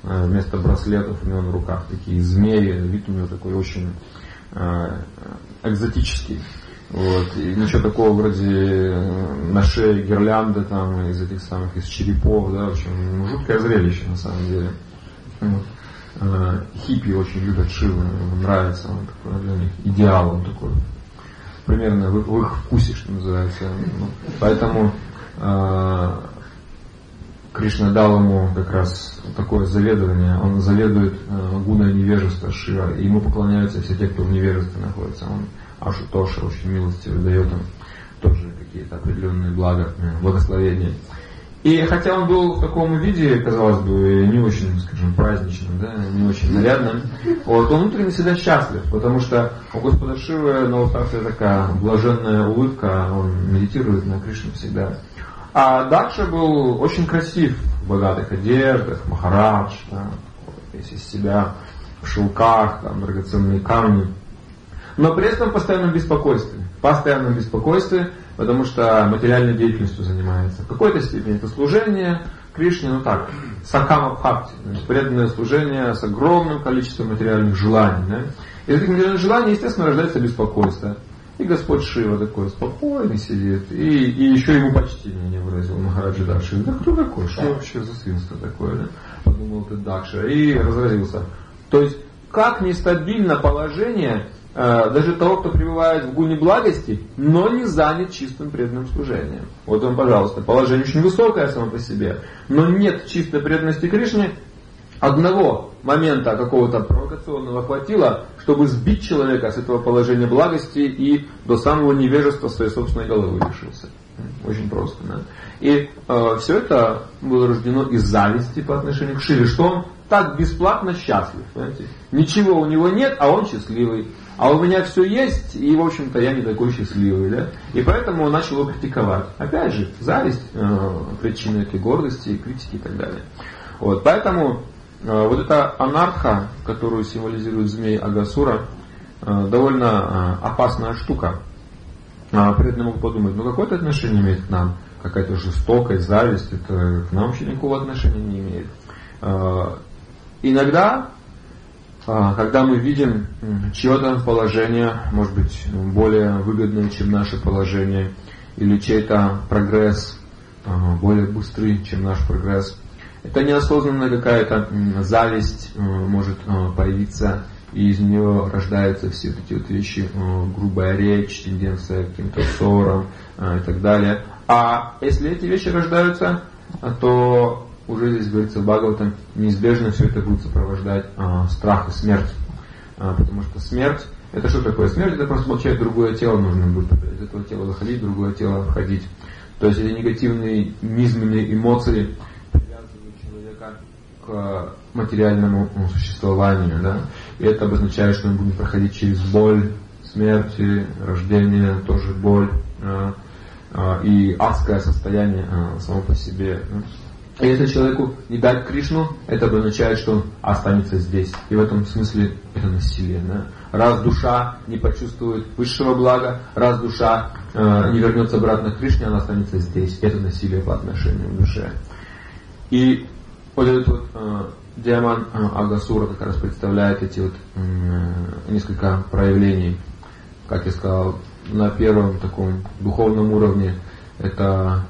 вместо браслетов у него на руках такие змеи, вид у него такой очень экзотический. Вот. И ничего такого вроде на шее гирлянды там, из этих самых, из черепов, да, в общем, жуткое зрелище на самом деле. Вот. Хиппи очень любят Шиву, ему нравится, он такой для них идеал, он такой примерно в их вкусе, что называется. Поэтому Кришна дал ему как раз такое заведование, он заведует гуной невежества Шива, и ему поклоняются все те, кто в невежестве находится. Он Ашутоша очень милостивый, дает им тоже какие-то определенные блага, благословения. И хотя он был в таком виде, казалось бы, не очень, скажем, праздничным, да, не очень нарядным, вот, он внутренне всегда счастлив, потому что у Господа Шивы на устах такая блаженная улыбка, он медитирует на Кришну всегда. А Дакша был очень красив, в богатых одеждах, махарадж, да, весь из себя, в шелках, там, драгоценные камни. Но при этом в постоянном беспокойстве, потому что материальной деятельностью занимается. В какой-то степени это служение Кришне, ну так, сакама бхакти, преданное служение с огромным количеством материальных желаний. Да? Из этих материальных желаний, естественно, рождается беспокойство. И Господь Шива такой спокойный сидит, и еще ему почтение не выразил Махараджа Дакши. Да кто такой? Что вообще за свинство такое? Да? Подумал этот Дакша и разразился. То есть, как нестабильно положение даже того, кто пребывает в гуне благости, но не занят чистым преданным служением. Вот он, пожалуйста, положение очень высокое само по себе, но нет чистой преданности Кришне. Одного момента какого-то провокационного хватило, чтобы сбить человека с этого положения благости и до самого невежества своей собственной головы лишился. Очень просто. Да? И все это было рождено из зависти по отношению к Шиве, что он так бесплатно счастлив. Понимаете? Ничего у него нет, а он счастливый. А у меня все есть, и, в общем-то, я не такой счастливый. Да? И поэтому он начал его критиковать. Опять же, зависть, причина этой гордости, критики и так далее. Вот, поэтому вот эта анарха, которую символизирует змей Агасура, довольно опасная штука. Преданные могут подумать, ну какое-то отношение имеет к нам? Какая-то жестокость, зависть, это к нам вообще никакого отношения не имеет. Иногда, когда мы видим чье-то положение, может быть, более выгодное, чем наше положение, или чей-то прогресс более быстрый, чем наш прогресс, это неосознанная какая-то зависть может появиться, и из нее рождаются все эти вот вещи, грубая речь, тенденция к каким-то ссорам и так далее. А если эти вещи рождаются, то уже здесь говорится в Бхагаватам, неизбежно все это будет сопровождать страх и смерть. Потому что смерть, это что такое? Смерть это просто получать другое тело, нужно будет из этого тела выходить, другое тело входить. То есть эти негативные, низменные эмоции привязывают человека к материальному существованию. Да? И это обозначает, что он будет проходить через боль, смерти, рождение, тоже боль. И адское состояние само по себе. И если человеку не дать Кришну, это обозначает, что он останется здесь. И в этом смысле это насилие. Да? Раз душа не почувствует высшего блага, раз душа не вернется обратно к Кришне, она останется здесь. Это насилие по отношению к душе. И вот этот вот Диаман Агасура как раз представляет эти вот несколько проявлений. Как я сказал, на первом таком духовном уровне это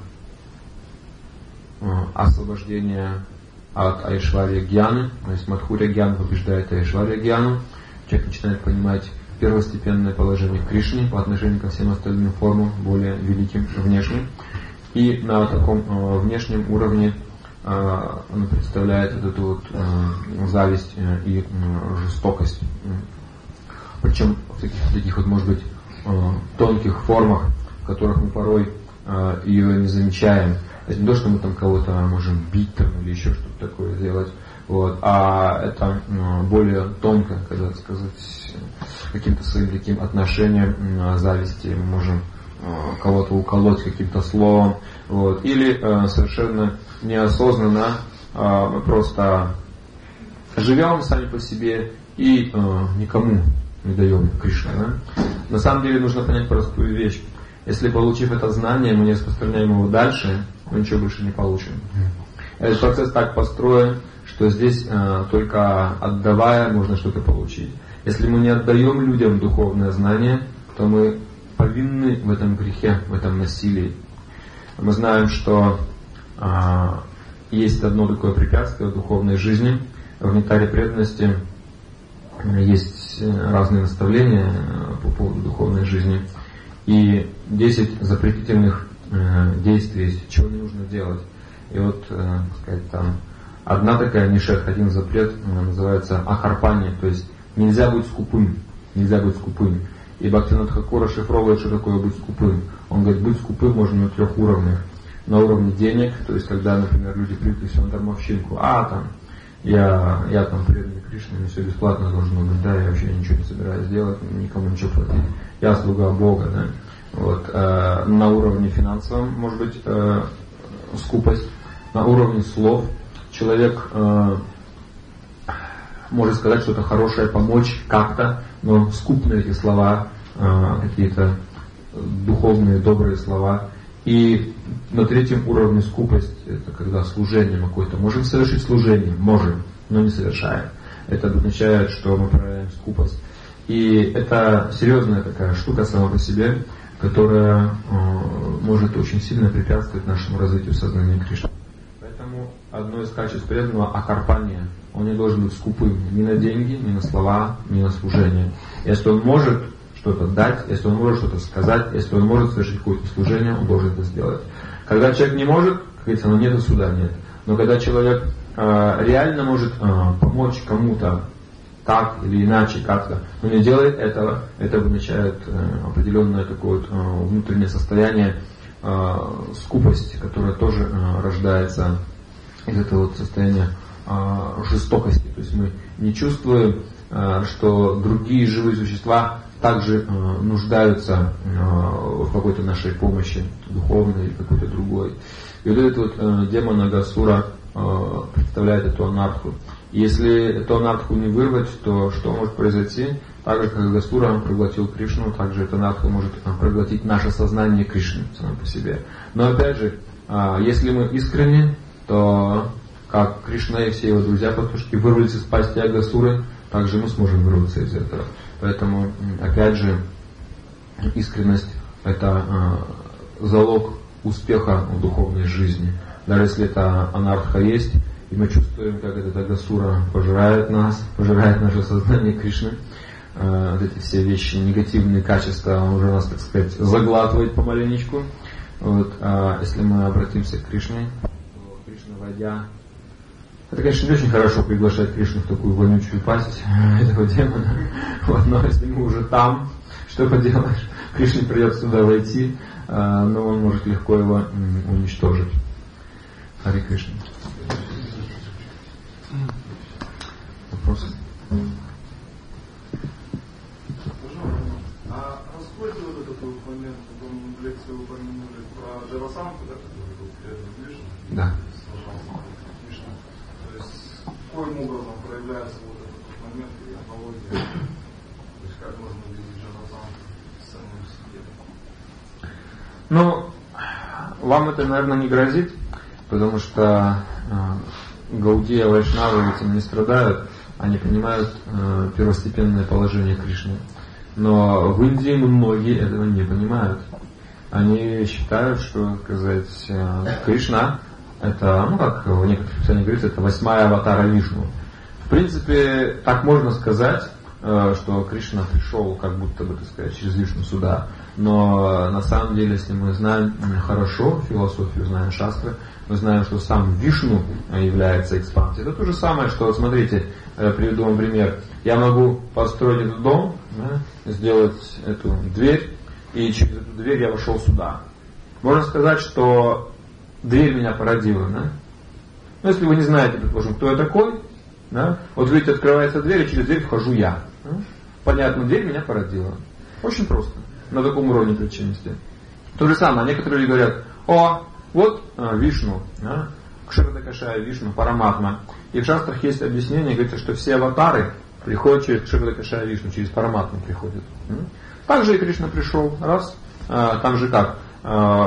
освобождение от Айшварья Гьяны, то есть Мадхурья Гьяна побеждает Айшварья Гьяну. Человек начинает понимать первостепенное положение Кришны по отношению ко всем остальным формам, более великим, внешним. И на таком внешнем уровне он представляет вот эту вот зависть и жестокость. Причем в таких вот, может быть, тонких формах, в которых мы порой ее не замечаем. Это не то, что мы там кого-то можем бить там, или еще что-то такое делать, вот, а это более тонко, когда сказать, каким-то своим таким отношением зависти мы можем кого-то уколоть каким-то словом, вот, или совершенно неосознанно мы просто живем сами по себе и никому не даем Кришне. Да? На самом деле нужно понять простую вещь. Если, получив это знание, мы не распространяем его дальше, мы ничего больше не получим. Этот процесс так построен, что здесь только отдавая можно что-то получить. Если мы не отдаем людям духовное знание, то мы повинны в этом грехе, в этом насилии. Мы знаем, что есть одно такое препятствие в духовной жизни. В нектаре преданности есть разные наставления по поводу духовной жизни. И 10 запретительных действий, чего не нужно делать. И вот, сказать, там одна такая нишет, один запрет называется ахарпания, то есть нельзя быть скупым. Нельзя быть скупым. И Бхактивинода Тхакур расшифровывает, что такое быть скупым. Он говорит, быть скупым можно на 3 уровнях. На уровне денег, то есть когда, например, люди привыкли все на дармовщинку, там я там преданный Кришне, мне все бесплатно должно быть, да, я вообще ничего не собираюсь делать, никому ничего платить, я слуга Бога, да. Вот, на уровне финансовом может быть скупость, на уровне слов человек может сказать что-то хорошее, помочь как-то, но скуп на эти слова, какие-то духовные, добрые слова. И на 3 уровне скупость, это когда служение какое-то. Можем совершить служение, можем, но не совершаем. Это означает, что мы проявляем скупость. И это серьезная такая штука сама по себе, которая может очень сильно препятствовать нашему развитию сознания Кришны. Поэтому одно из качеств преданного — ахарпания. Он не должен быть скупым ни на деньги, ни на слова, ни на служение. Если он может что-то дать, если он может что-то сказать, если он может совершить какое-то служение, он должен это сделать. Когда человек не может, как говорится, нет и суда нет. Но когда человек реально может помочь кому-то так или иначе как-то, но не делает этого, это означает определенное такое вот внутреннее состояние скупости, которое тоже рождается из этого вот состояния жестокости. То есть мы не чувствуем, что другие живые существа также нуждаются в какой-то нашей помощи, духовной или какой-то другой. И вот этот вот демон Агасура представляет эту анарху. И если эту анарху не вырвать, то что может произойти? Так же, как Агасура проглотил Кришну, также эта анарха может проглотить наше сознание Кришны само по себе. Но опять же, если мы искренне, то как Кришна и все его друзья-пастушки вырвались из пасти Агасуры, также мы сможем вырваться из этого. Поэтому, опять же, искренность — это залог успеха в духовной жизни. Даже если это анарха есть, и мы чувствуем, как эта Агасура пожирает нас, пожирает наше сознание Кришны, вот эти все вещи, негативные качества, он уже нас, так сказать, заглатывает помаленечку. Вот, если мы обратимся к Кришне, то Кришна, войдя... Это, конечно, не очень хорошо приглашать Кришну в такую вонючую пасть этого демона. Вот, но если мы уже там, что поделаешь? Кришне придется сюда войти, но он может легко его уничтожить. Харе Кришна. Вопросы? А раскройте вот этот вот момент, потом в лекции вы упомянули про Джарасамку, да, который был предан Кришне? Да. Каким образом проявляется вот этот момент и аналогия? То есть как можно видеть Джарасамку в самом себе? Ну, вам это, наверное, не грозит, потому что Гаудия, Вайшнавы этим не страдают, они понимают первостепенное положение Кришны. Но в Индии многие этого не понимают. Они считают, что, сказать, Кришна — это, как в некоторых писаниях говорится, это 8-я аватара Вишну. В принципе, так можно сказать, что Кришна пришел, как будто бы, так сказать, через Вишну сюда. Но на самом деле, если мы знаем хорошо философию, знаем шастры, мы знаем, что сам Вишну является экспансией. Это то же самое, что, смотрите, приведу вам пример. Я могу построить этот дом, да, сделать эту дверь, и через эту дверь я вошел сюда. Можно сказать, что дверь меня породила, да? Ну, если вы не знаете, предположим, кто я такой, да? Вот видите, открывается дверь, и через дверь вхожу я. Да? Понятно, дверь меня породила. Очень просто. На таком уровне причинности. То же самое, некоторые люди говорят, вот Вишну, да? Кширдакашая Вишну, Параматма. И в шастрах есть объяснение, говорится, что все аватары приходят через Кширдакашая Вишну, через Параматму приходят. Также и Кришна пришел, раз, там же как?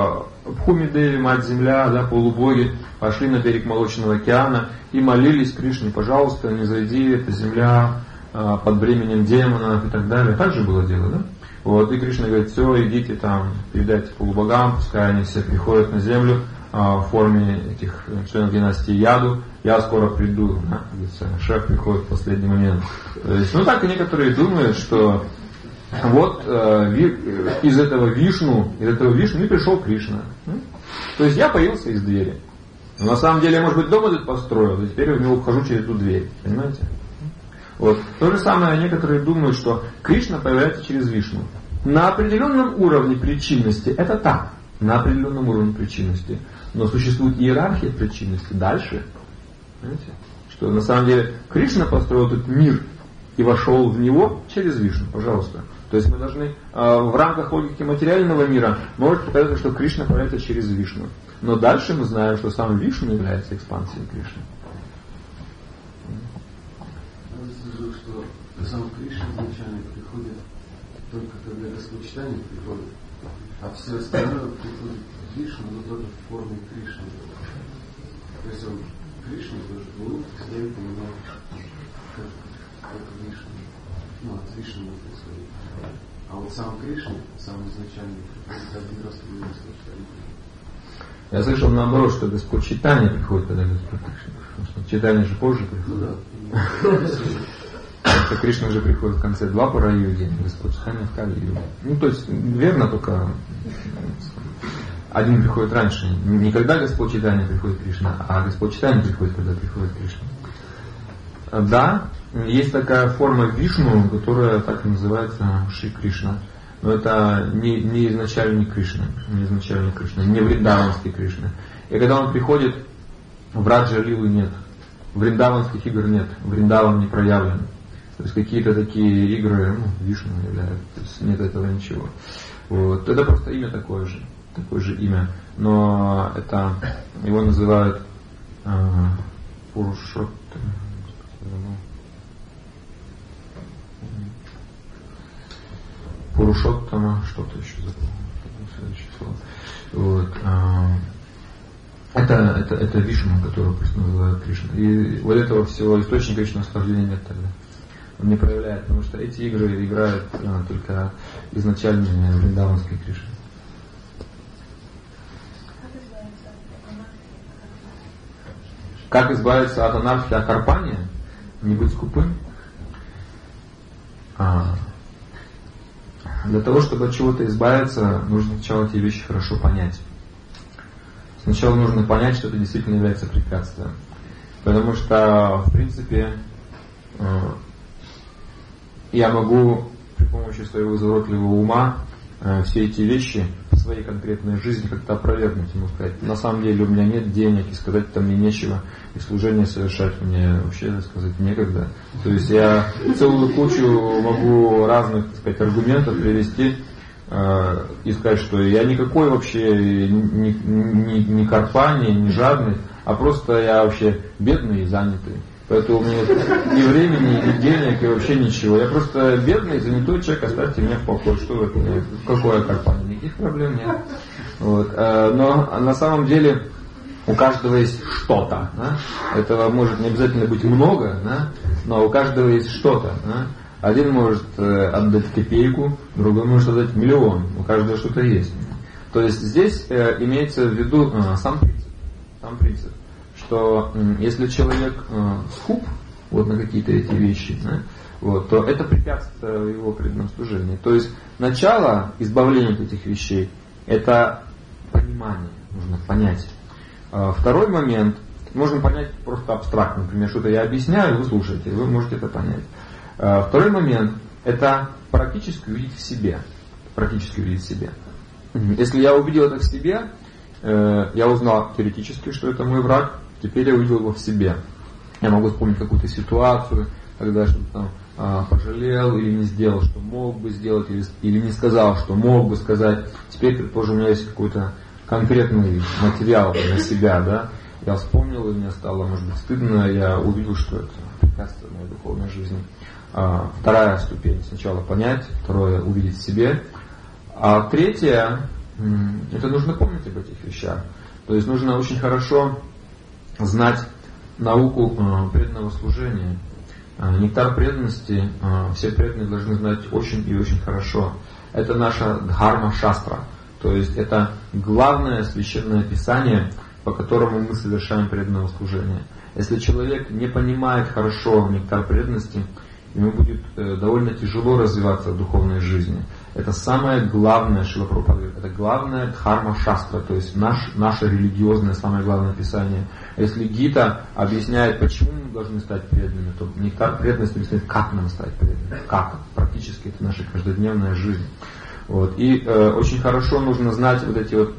Бхуми-деви, мать-земля, да, полубоги, пошли на берег Молочного океана и молились Кришне: пожалуйста, не зайди, эта земля под бременем демонов и так далее. Так же было дело, да? Вот, и Кришна говорит: все, идите там, передайте полубогам, пускай они все приходят на землю в форме этих членов династии Яду, я скоро приду, да? Шеф приходит в последний момент. То есть, ну так и некоторые думают, что вот из этого Вишну и пришел Кришна. То есть я появился из двери. Но на самом деле я, может быть, дом этот построил, и теперь в него вхожу через эту дверь. Понимаете? Вот. То же самое некоторые думают, что Кришна появляется через Вишну. На определенном уровне причинности это так. На определенном уровне причинности. Но существует иерархия причинности дальше. Понимаете? Что на самом деле Кришна построил этот мир и вошел в него через Вишну. Пожалуйста. То есть мы должны в рамках логики материального мира может показать, что Кришна появляется через Вишну. Но дальше мы знаем, что сам Вишну является экспансией Кришны. Что сам Кришна изначально приходит только когда Господь-читание приходит, а все остальное приходит в Вишну, но тоже в форме Кришны. То есть он Кришна тоже был, всегда понимал, как Вишну. Ну, от Вишну происходит. А вот сам Кришна, сам изначальный, каждый раз приходит Господь-читание. Я слышал наоборот, что Господь читание приходит, когда Господь Кришна. Потому что читание же позже приходит. Ну да. Что Кришна уже приходит в конце Двапара Юги, Господь читание в Кали-юге. Ну, то есть, верно, только один приходит раньше. Не когда Господь читание приходит Кришна, а Господь читание приходит, когда приходит Кришна. Да, есть такая форма Вишну, которая так и называется Шри Кришна. Но это не изначальный Кришна, не вриндаванский Кришна. И когда он приходит, в Раджа-лилы нет, вриндаванских игр нет, Вриндаван не проявлен. То есть какие-то такие игры, Вишну являются, то есть нет этого ничего. Вот. Это просто имя такое же имя. Но это его называют Пурушоттама. Пурушоттама, что-то еще забыл. Следующее слово. Вот. Это Вишну, которого просто называют Кришна. И вот этого всего источника личного наслаждения нет тогда. Он не проявляет, потому что эти игры играют только изначальные вриндаванские Кришны. Как избавиться от анархии Акарпания? Не быть скупым? Для того, чтобы от чего-то избавиться, нужно сначала эти вещи хорошо понять. Сначала нужно понять, что это действительно является препятствием. Потому что, в принципе, я могу при помощи своего изворотливого ума все эти вещи в своей конкретной жизни как-то опровергнуть, ему сказать: на самом деле у меня нет денег, и сказать-то мне нечего, и служение совершать мне вообще, так сказать, некогда. То есть я целую кучу могу разных, так сказать, аргументов привести и сказать, что я никакой вообще не карпаний, не жадный, а просто я вообще бедный и занятый. Поэтому у меня ни времени, ни денег и вообще ничего. Я просто бедный, занятой человек, оставьте меня в покое. Что вы от меня? Какое карпание? Никаких проблем нет. Вот. Но на самом деле у каждого есть что-то. Да? Этого может не обязательно быть много, да? Но у каждого есть что-то. Да? Один может отдать копейку, другой может отдать миллион. У каждого что-то есть. То есть здесь имеется в виду сам принцип. Что если человек скуп вот на какие-то эти вещи, да, вот, то это препятствие его преданному служению. То есть начало избавления от этих вещей — это понимание, нужно понять. Второй момент можно понять просто абстрактно. Например, что-то я объясняю, вы слушаете, вы можете это понять. Второй момент — это практически увидеть в себе. Если я увидел это в себе, я узнал теоретически, что это мой враг. Теперь я увидел его в себе. Я могу вспомнить какую-то ситуацию, когда я что-то там пожалел или не сделал, что мог бы сделать, или не сказал, что мог бы сказать. Теперь, предположим, у меня есть какой-то конкретный материал для себя, да. Я вспомнил, и мне стало, может быть, стыдно, я увидел, что это препятствие моей духовной жизни. Вторая ступень — сначала понять, второе — увидеть в себе. А третья это нужно помнить об этих вещах. То есть нужно очень хорошо знать науку преданного служения. Нектар преданности все преданные должны знать очень и очень хорошо. Это наша дхарма-шастра. То есть это главное священное писание, по которому мы совершаем преданное служение. Если человек не понимает хорошо нектар преданности, ему будет довольно тяжело развиваться в духовной жизни. Это самое главное, Шрила Прабхупада говорит, это главное дхарма-шастра, то есть наше религиозное самое главное писание. Если Гита объясняет, почему мы должны стать преданными, то нектар преданности объясняет, как нам стать преданными. Как? Практически это наша каждодневная жизнь. Вот. И очень хорошо нужно знать вот эти вот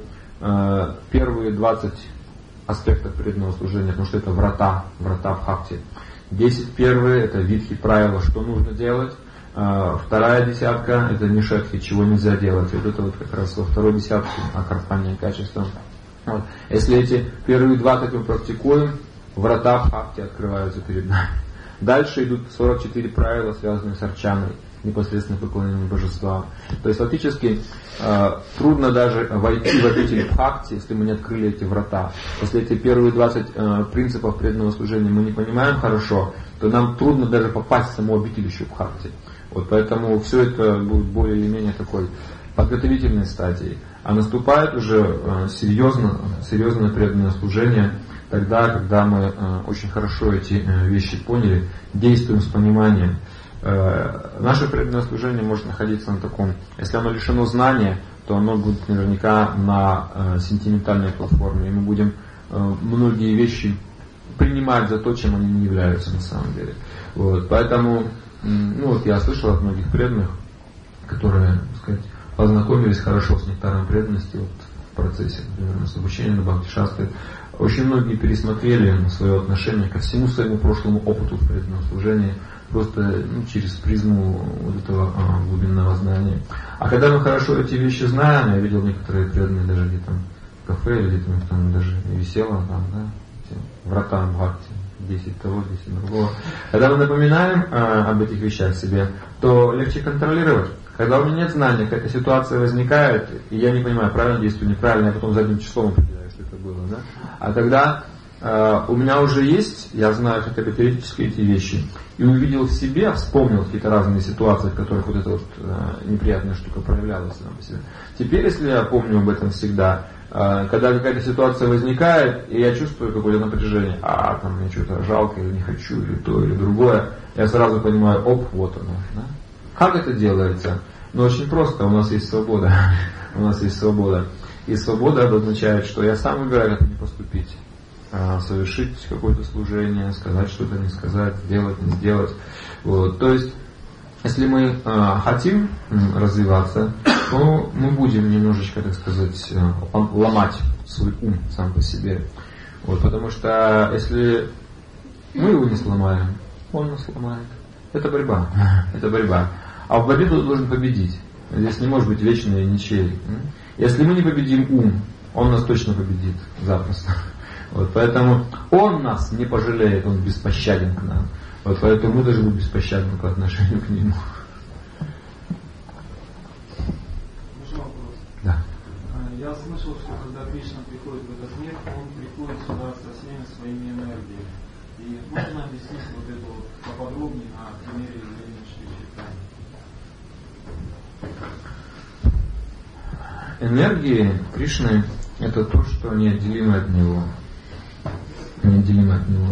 первые 20 аспектов преданного служения, потому что это врата в бхакти. 10 первые это витхи, правила, что нужно делать. Вторая десятка это нишетхи, чего нельзя делать. Вот это вот как раз во второй десятке окарпание качества. Вот. Если эти первые 20 мы практикуем, врата в бхакти открываются перед нами. Дальше идут 44 правила, связанные с арчаной, непосредственно поклонением божествам. То есть фактически трудно даже войти в обитель бхакти, если мы не открыли эти врата. Если эти первые 20 принципов преданного служения мы не понимаем хорошо, то нам трудно даже попасть в само обителище бхакти. Вот поэтому все это будет более или менее такой подготовительной стадией. А наступает уже серьезное преданное служение тогда, когда мы очень хорошо эти вещи поняли, действуем с пониманием. Наше преданное служение может находиться на таком, если оно лишено знания, то оно будет наверняка на сентиментальной платформе, и мы будем многие вещи принимать за то, чем они не являются на самом деле. Вот, поэтому, я слышал от многих преданных, которые, так сказать, познакомились хорошо с нектаром преданности в процессе, например, с обучением на Бхакти-шастре. Очень многие пересмотрели свое отношение ко всему своему прошлому опыту в преданном служении, просто через призму вот этого глубинного знания. А когда мы хорошо эти вещи знаем, я видел некоторые преданные даже где-то в кафе, или где-то там даже висело, врата бхакти, 10 того, 10 другого. Когда мы напоминаем об этих вещах себе, то легче контролировать. Когда у меня нет знания, какая-то ситуация возникает, и я не понимаю, правильно действую, неправильно, я потом задним числом определяю, что это было. Да? А когда у меня уже есть, я знаю хотя бы теоретически эти вещи, и увидел в себе, вспомнил какие-то разные ситуации, в которых вот эта вот неприятная штука проявлялась сама по себе. Теперь, если я помню об этом всегда, когда какая-то ситуация возникает, и я чувствую какое-то напряжение, там мне что-то жалко, или не хочу, или то, или другое, я сразу понимаю, вот оно. Да? Как это делается? Очень просто, у нас есть свобода. У нас есть свобода. И свобода обозначает, что я сам выбираю, как мне поступить. Совершить какое-то служение, сказать что-то, не сказать, сделать, не сделать. Вот. То есть, если мы хотим развиваться, то мы будем немножечко, так сказать, ломать свой ум сам по себе. Вот. Потому что если мы его не сломаем, он нас сломает. Это борьба. Это борьба. А в борьбе кто должен победить. Здесь не может быть вечной ничьей. Если мы не победим ум, он нас точно победит запросто. Вот, поэтому он нас не пожалеет, он беспощаден к нам. Вот, поэтому мы должны быть беспощадны по отношению к нему. Можно вопрос? Да. Я слышал, что когда Кришна приходит в этот мир, он приходит сюда со всеми своими энергиями. И можно объяснить вот это вот поподробнее на примере явления Шри Чайтаньи? Энергии Кришны — это то, что неотделимо от Него. Неотделимо от Него.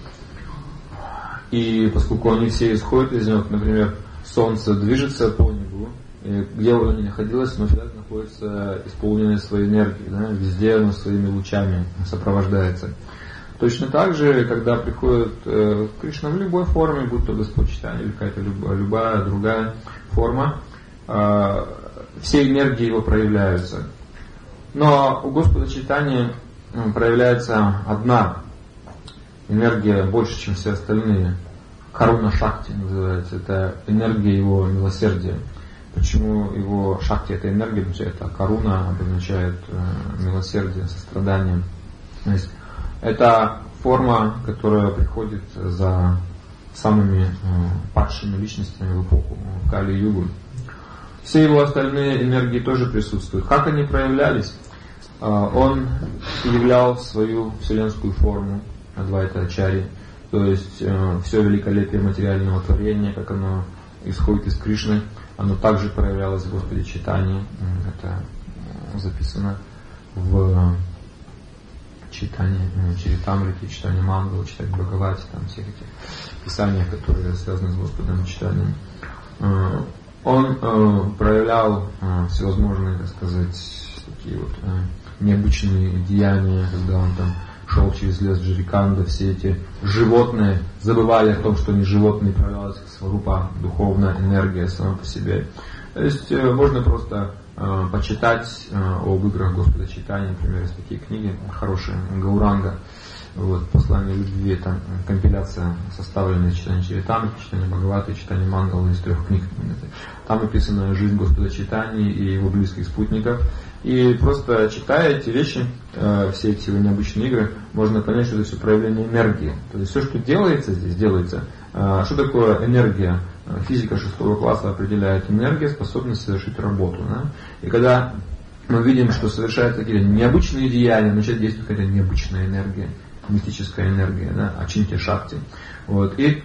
И поскольку они все исходят из Него, например, Солнце движется по небу, и где бы оно ни находилось, оно всегда находится исполненное своей энергией, да? Везде оно своими лучами сопровождается. Точно так же, когда приходит Кришна в любой форме, будь то Господь Чайтанья или какая-то любая другая форма, все энергии его проявляются. Но у Господа Чайтаньи проявляется одна энергия больше, чем все остальные. Каруна Шакти называется. Это энергия его милосердия. Почему его Шакти — это энергия обозначает, а Каруна обозначает милосердие, сострадание. То есть это форма, которая приходит за самыми падшими личностями в эпоху Кали-югу. все его остальные энергии тоже присутствуют. Как они проявлялись? Он являл свою вселенскую форму Адвайта Ачарьи, то есть все великолепие материального творения, как оно исходит из Кришны, оно также проявлялось в Господе Чайтанье. Это записано в читании Чаритамрите, читании Мангала, читании Бхагавати, там всех этих писаниях, которые связаны с Господом Чайтаньем. Он проявлял всевозможные, так сказать, такие вот необычные деяния, когда он там шел через лес Джариканда, все эти животные забывали о том, что они животные, проявлялась сварупа, духовная энергия сама по себе. То есть можно просто почитать об играх Господа Чайтаньи, например, есть такие книги хорошие, Гауранга, вот, послание любви, там компиляция, составленная из читания Чаритамрити, читания Бхагаваты, читания Мангала, из 3 книг. Там описана жизнь Господа Чайтаньи и его близких спутников. И просто читая эти вещи, все эти необычные игры, можно понять, что это все проявление энергии. То есть все, что делается здесь, делается. Что такое энергия? Физика 6 класса определяет энергия, способность совершить работу. Да? И когда мы видим, что совершают такие необычные деяния, начинает действовать какая-то необычная энергия, мистическая энергия, да? Ачинтья Шакти. Вот. И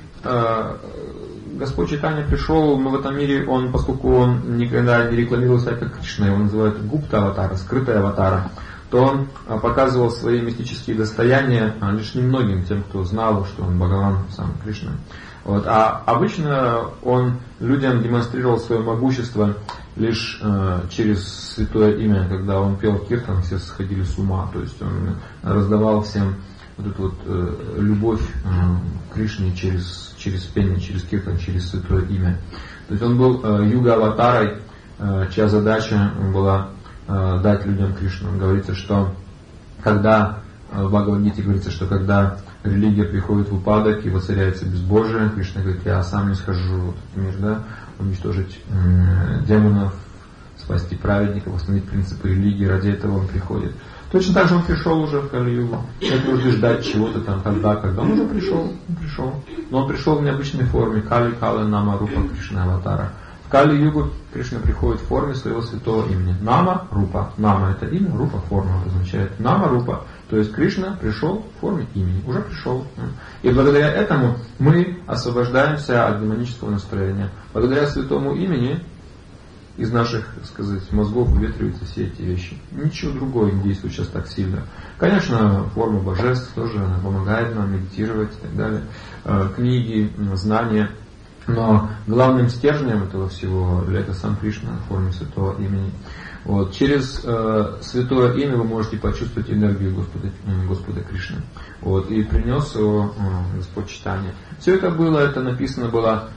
Господь Чайтанья пришел, но в этом мире он, поскольку он никогда не рекламировал себя как Кришна, его называют Гупта аватара, скрытая аватара, то он показывал свои мистические достояния лишь немногим, тем, кто знал, что он Бхагаван, сам Кришна. Вот. А обычно он людям демонстрировал свое могущество лишь через святое имя, когда он пел киртан, все сходили с ума, то есть он раздавал всем вот эту вот любовь к Кришне через пение, через киртан, через святое имя. То есть он был юга-аватарой, чья задача была дать людям Кришну. Говорится, что когда в Бхагавад-гите говорится, что когда религия приходит в упадок и воцаряется безбожие, Кришна говорит: я сам не схожу в этот мир, да, уничтожить демонов, спасти праведников, восстановить принципы религии, ради этого он приходит. Точно так же он пришел уже в Кали-югу. Нет нужды ждать чего-то там, когда он уже пришел. Но он пришел в необычной форме. Кали-кала нама рупа Кришна аватара. В Кали-югу Кришна приходит в форме своего святого имени. Нама рупа. Нама это имя, рупа форма означает. Нама рупа. То есть Кришна пришел в форме имени. Уже пришел. И благодаря этому мы освобождаемся от демонического настроения. Благодаря святому имени из наших, так сказать, мозгов выветриваются все эти вещи. Ничего другого не действует сейчас так сильно. Конечно, форма божеств тоже она помогает нам медитировать и так далее. Книги, знания. Но главным стержнем этого всего является сам Кришна в форме святого имени. Вот. Через святое имя вы можете почувствовать энергию Господа Кришны. Вот. И принес его Господь Чайтанья. Все это написано было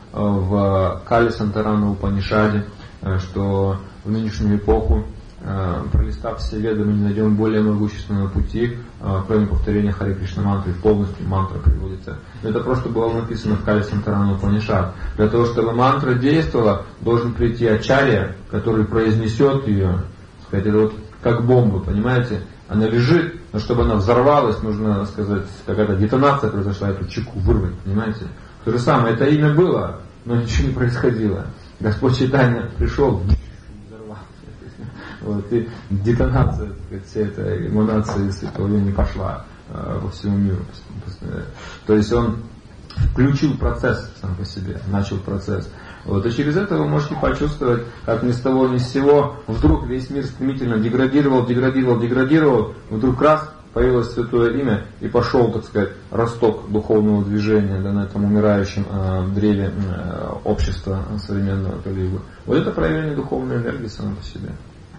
в Кали Сантарана Упанишаде, что в нынешнюю эпоху, пролистав все веды, мы не найдем более могущественного пути, кроме повторения Харе Кришна мантры. Полностью мантра приводится. Это просто было написано в Кали Сантарана Упанишад. Для того, чтобы мантра действовала, должен прийти ачарья, который произнесет ее. Сказать, это вот как бомба, понимаете? Она лежит, но чтобы она взорвалась, нужно сказать, какая-то детонация произошла, эту чеку вырвать, понимаете? То же самое, это имя было, но ничего не происходило. Господь Чайтанья пришел, взорвался. Вот, и детонация, так сказать, вся эта эманация святого имени пошла по всему миру. То есть он включил процесс сам по себе, начал процесс. Вот, и через это вы можете почувствовать, как ни с того ни с сего вдруг весь мир стремительно деградировал, вдруг раз появилось святое имя и пошел, так сказать, росток духовного движения, да, на этом умирающем древе общества современного Кали-юга. Вот это проявление духовной энергии само по себе.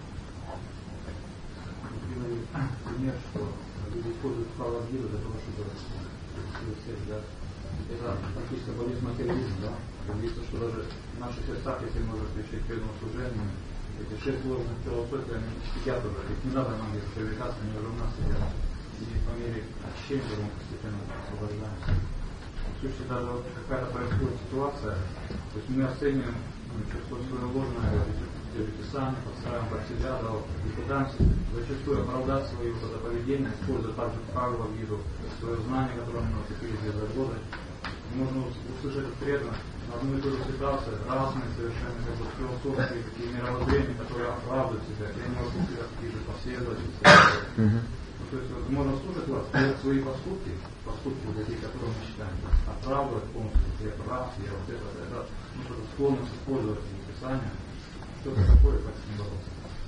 Пример, что люди используют право мира для того, чтобы да, это практически болит материализм, да. Говорится, что даже в наших сердцах, если можно включить преданное служение, эти 6 ложных философий, они сидят уже, их не надо нам здесь привлекаться, они уже у нас сидят. И по мере очищения мы постепенно освобождаемся. В сущности, даже вот какая-то происходит ситуация, то есть мы оцениваем свое ложное описание, подстраиваем под себя, да, и пытаемся зачастую оправдать свое поведение, используя также правила в виду, свое знание, которое мы накопили за годы. Можно услышать преданно, на одну и ту же ситуацию разные совершенно как бы философские такие мировоззрения, которые оправдывают себя, и они вокруг себя такие же последовательные. То есть вот, можно слушать вас, свои поступки вот такие, которые мы считаем, оправдывать полностью, я прав, я вот это, ну, что-то склонность использовать Писание. Что это такое, как с ним бороться?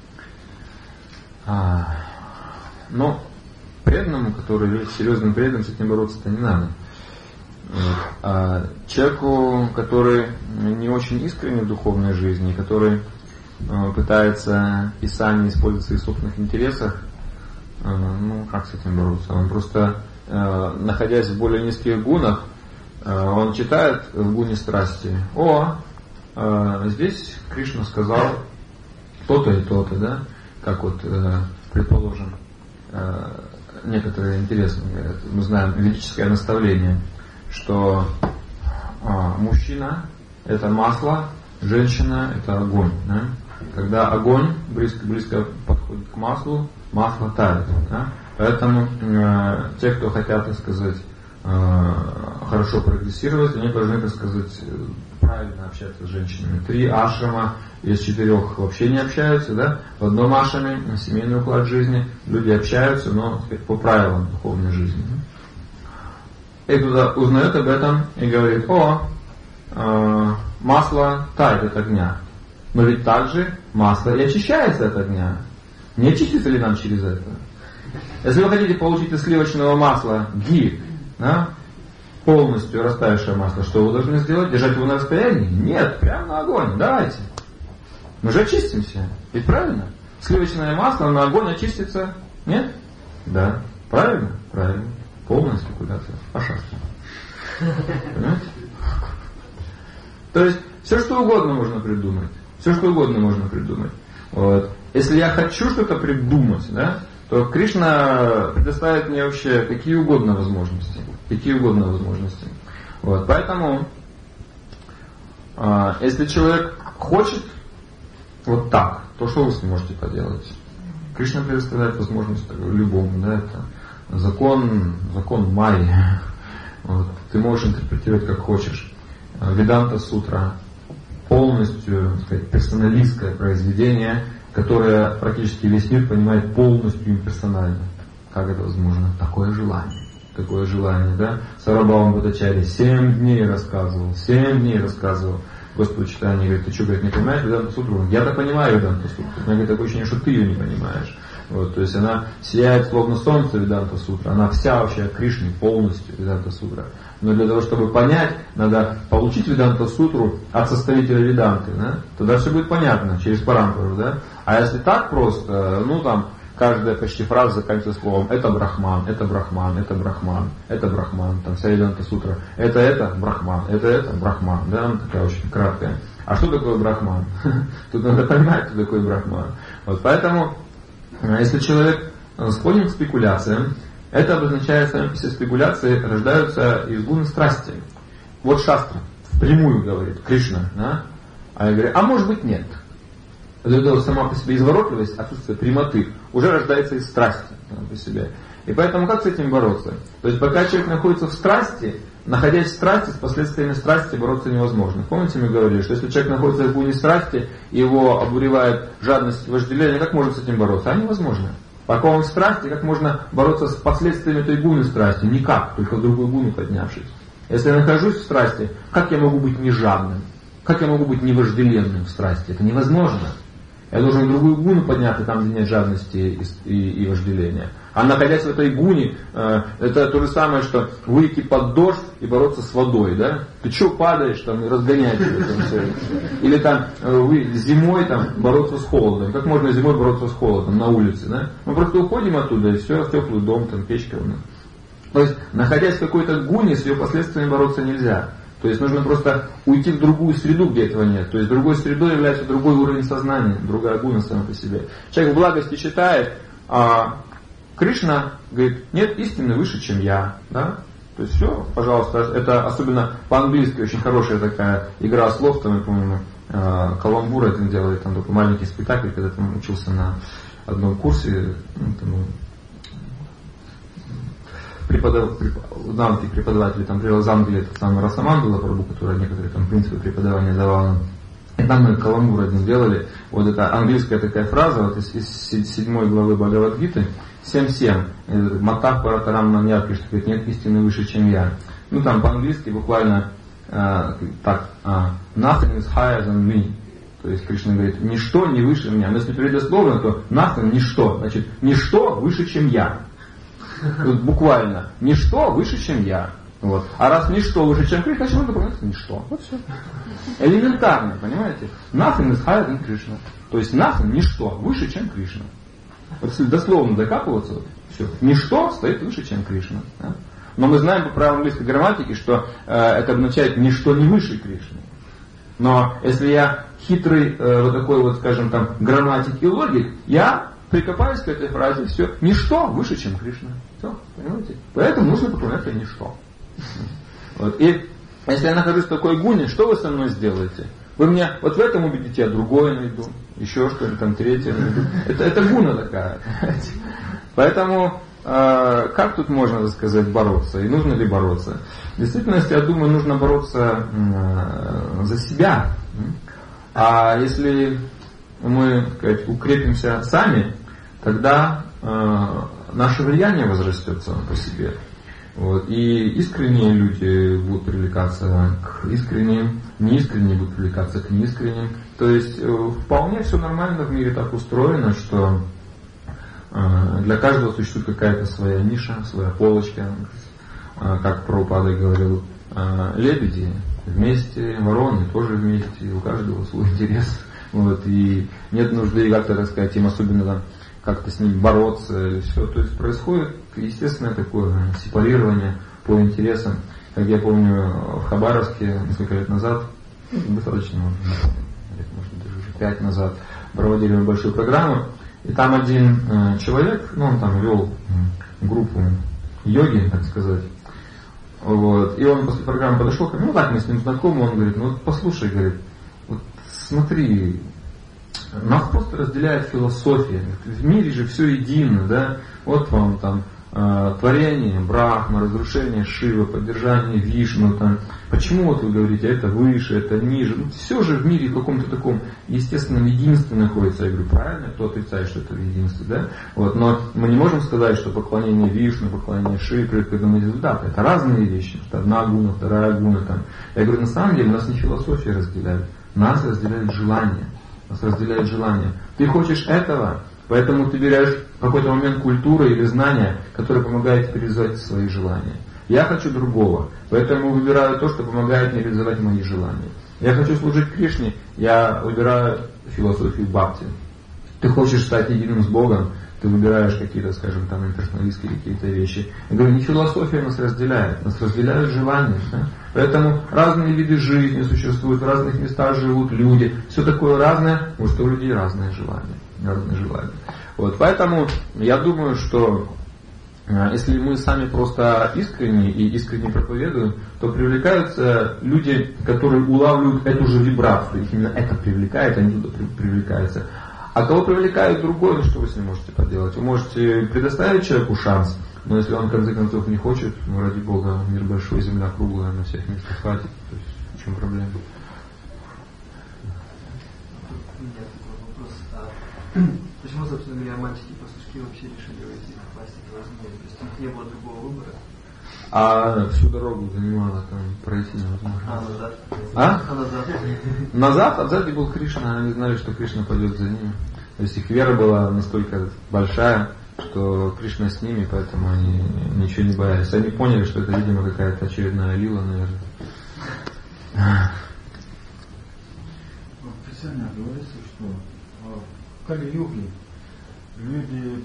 Но преданному, который является серьезным преданным, с этим бороться-то не надо. А человеку, который не очень искренне в духовной жизни, который пытается Писание использовать в своих собственных интересах, ну, как с этим бороться? Он просто, находясь в более низких гунах, он читает в гуне страсти: здесь Кришна сказал то-то и то-то, да? Как вот, предположим, некоторые интересные говорят, мы знаем ведическое наставление, что мужчина – это масло, женщина – это огонь. Да? Когда огонь близко подходит к маслу, масло тает. Да? Поэтому те, кто хотят, так сказать, хорошо прогрессировать, они должны, так сказать, правильно общаться с женщинами. 3 ашрама из 4 вообще не общаются, да? В одном ашраме, семейный уклад жизни, люди общаются, но по правилам духовной жизни. И туда узнает об этом и говорит: масло тает от огня. Но ведь также масло и очищается от огня. Не очистится ли нам через это? Если вы хотите получить из сливочного масла ги, да, полностью растаявшее масло, что вы должны сделать? Держать его на расстоянии? Нет, прямо на огонь. Давайте. Мы же очистимся. Ведь правильно? Сливочное масло на огонь очистится? Нет? Да. Правильно? Правильно. Полная спекуляция. Пожалуйста. Понимаете? То есть, все что угодно можно придумать. Все что угодно можно придумать. Вот. Если я хочу что-то придумать, да, то Кришна предоставит мне вообще какие угодно возможности. Какие угодно возможности. Вот. Поэтому, если человек хочет вот так, то что вы с ним можете поделать? Кришна предоставляет возможность любому. Да, это закон Майи. Вот. Ты можешь интерпретировать как хочешь. Веданта Сутра полностью, так сказать, персоналистское произведение, которое практически весь мир понимает полностью имперсонально. Как это возможно? Такое желание, да? Сарабхаум Бхаттачарья 7 дней рассказывал. Господу Чайтанья говорит: ты что, говорит, не понимаешь Веданта Сутру? Я-то понимаю Веданта Сутру. У меня говорит такое ощущение, что ты ее не понимаешь. Вот, то есть она сияет словно солнце Веданта Сутра. Она вся вообще от Кришны полностью Веданта Сутра. Но для того, чтобы понять, надо получить Веданта Сутру от составителя Веданты. Да? Тогда все будет понятно, через парампару. Да? А если так просто, ну там, каждая почти фраза заканчивается словом это Брахман, это Брахман, это Брахман, это Брахман, там вся Веданта Сутра, это Брахман, это Брахман, да, она такая очень краткая. А что такое Брахман? Тут надо понимать, кто такой Брахман. Вот поэтому, если человек склонен к спекуляциям, это обозначает, сами все спекуляции рождаются из гуны страсти. Вот Шастра впрямую говорит, Кришна, да? А я говорю: а может быть нет. Это сама по себе изворотливость, отсутствие прямоты уже рождается из страсти по себе. И поэтому как с этим бороться? То есть пока человек находится в страсти, находясь в страсти, с последствиями страсти бороться невозможно. Помните, мы говорили, что если человек находится в гуне страсти, и его обуревает жадность и вожделение, как можно с этим бороться? А невозможно. Пока он в страсти, как можно бороться с последствиями этой гуны страсти? Никак, только в другую гуну поднявшись. Если я нахожусь в страсти, как я могу быть не жадным? Как я могу быть не вожделенным в страсти? Это невозможно. Я должен в другую гуну подняться, там, где нет жадности и вожделения. А находясь в этой гуне, это то же самое, что выйти под дождь и бороться с водой, да? Ты что падаешь там и разгоняешься? Или там вы зимой там бороться с холодом. Как можно зимой бороться с холодом на улице, да? Мы просто уходим оттуда, и все, теплый дом, там, печка. То есть, находясь в какой-то гуне, с ее последствиями бороться нельзя. То есть нужно просто уйти в другую среду, где этого нет. То есть другой средой является другой уровень сознания, другая гуна сама по себе. Человек в благости читает, а Кришна говорит: нет истины выше, чем я. Да? То есть все, пожалуйста, это особенно по-английски очень хорошая такая игра слов, там, я помню, Каламбур один делает, там такой маленький спектакль, когда там учился на одном курсе, преподаватели там привел из Англии этот самый Расамандула Прабху, который некоторые там принципы преподавания давал нам. И там мы каламбур один делали. Вот это английская такая фраза, вот из 7 главы Бхагавад-гиты, 7.7. Матах паратарам маньяк, что говорит, нет истины выше, чем я. Ну там по-английски буквально так, nothing is higher than me. То есть Кришна говорит, ничто не выше меня. Но если переводить дословно, то nothing, ничто. Значит, ничто выше, чем я. Тут буквально, ничто выше, чем я. Вот. А раз ничто выше, чем Кришна, значит, нужно понять, ничто. Вот все. Элементарно, понимаете? Nothing is higher than Krishna. То есть nothing, ничто, выше, чем Кришна. Вот если дословно докапываться, вот, все. Ничто стоит выше, чем Кришна. Да? Но мы знаем по правилам английской грамматики, что это означает ничто не выше Кришны. Но если я хитрый, вот такой вот, скажем там, грамматик и логик, я прикопаюсь к этой фразе, все, ничто выше, чем Кришна. Все, понимаете? Поэтому нужно поклоняться ничто. Вот. И если я нахожусь в такой гуне, что вы со мной сделаете? Вы меня вот в этом убедите, я другое найду, еще что-то там третье найду. Это гуна такая. Поэтому как тут можно, так сказать, бороться? И нужно ли бороться? В действительности, я думаю, нужно бороться за себя. А если мы, так сказать, укрепимся сами, тогда наше влияние возрастет само по себе. Вот. И искренние люди будут привлекаться к искренним, неискренние будут привлекаться к неискренним. То есть вполне все нормально в мире так устроено, что для каждого существует какая-то своя ниша, своя полочка. Как Прабхупада говорил, лебеди вместе, вороны тоже вместе, у каждого свой интерес. Вот. И нет нужды как-то, так сказать, им особенно там, как-то с ним бороться или все. То есть происходит естественное такое сепарирование по интересам. Как я помню, в Хабаровске несколько лет назад, достаточно, может даже уже 5 назад, проводили большую программу. И там один человек, он там вел группу йоги, так сказать. Вот. И он после программы подошел ко мне, так мы с ним знакомы, он говорит, ну вот послушай, говорит, вот смотри, нас просто разделяет философия. В мире же все едино, да? Вот вам там творение Брахма, разрушение Шивы, поддержание Вишну. Там. Почему вот вы говорите, это выше, это ниже? Ну, все же в мире в каком-то таком естественном единстве находится. Я говорю, правильно, кто отрицает, что это единство, да? Вот, но мы не можем сказать, что поклонение Вишну, поклонение Шивы приводит к этому результату. Это разные вещи. Это одна гуна, вторая гуна. Там. Я говорю, на самом деле нас не философия разделяет, нас разделяет желание. Нас разделяет желание. Ты хочешь этого, поэтому ты берешь в какой-то момент культуры или знания, которые помогают тебе реализовать свои желания. Я хочу другого, поэтому выбираю то, что помогает мне реализовать мои желания. Я хочу служить Кришне, я выбираю философию Бхакти. Ты хочешь стать единым с Богом, ты выбираешь какие-то, скажем, там имперсоналистские какие-то вещи. Я говорю, не философия нас разделяют желания. Да? Поэтому разные виды жизни существуют, в разных местах живут люди. Все такое разное, потому что у людей разные желания. Вот, поэтому я думаю, что если мы сами просто искренне и искренне проповедуем, то привлекаются люди, которые улавливают эту же вибрацию. Их именно это привлекает, они туда привлекаются. А кого привлекает другой, ну что вы с ним можете поделать? Вы можете предоставить человеку шанс, но если он в конце концов не хочет, ну ради Бога, мир большой, земля круглая, на всех местах хватит. То есть в чем проблема? Почему, собственно говоря, мальчики и пастушки вообще решили войти в власть этого змея? То есть у них не было другого выбора? А всю дорогу занимала там пройти невозможно. А назад? А назад? Назад, а сзади был Кришна, они знали, что Кришна пойдет за ними. То есть их вера была настолько большая, что Кришна с ними, поэтому они ничего не боялись. Они поняли, что это, видимо, какая-то очередная лила, наверное. В Писании говорится, что в Кали-юге люди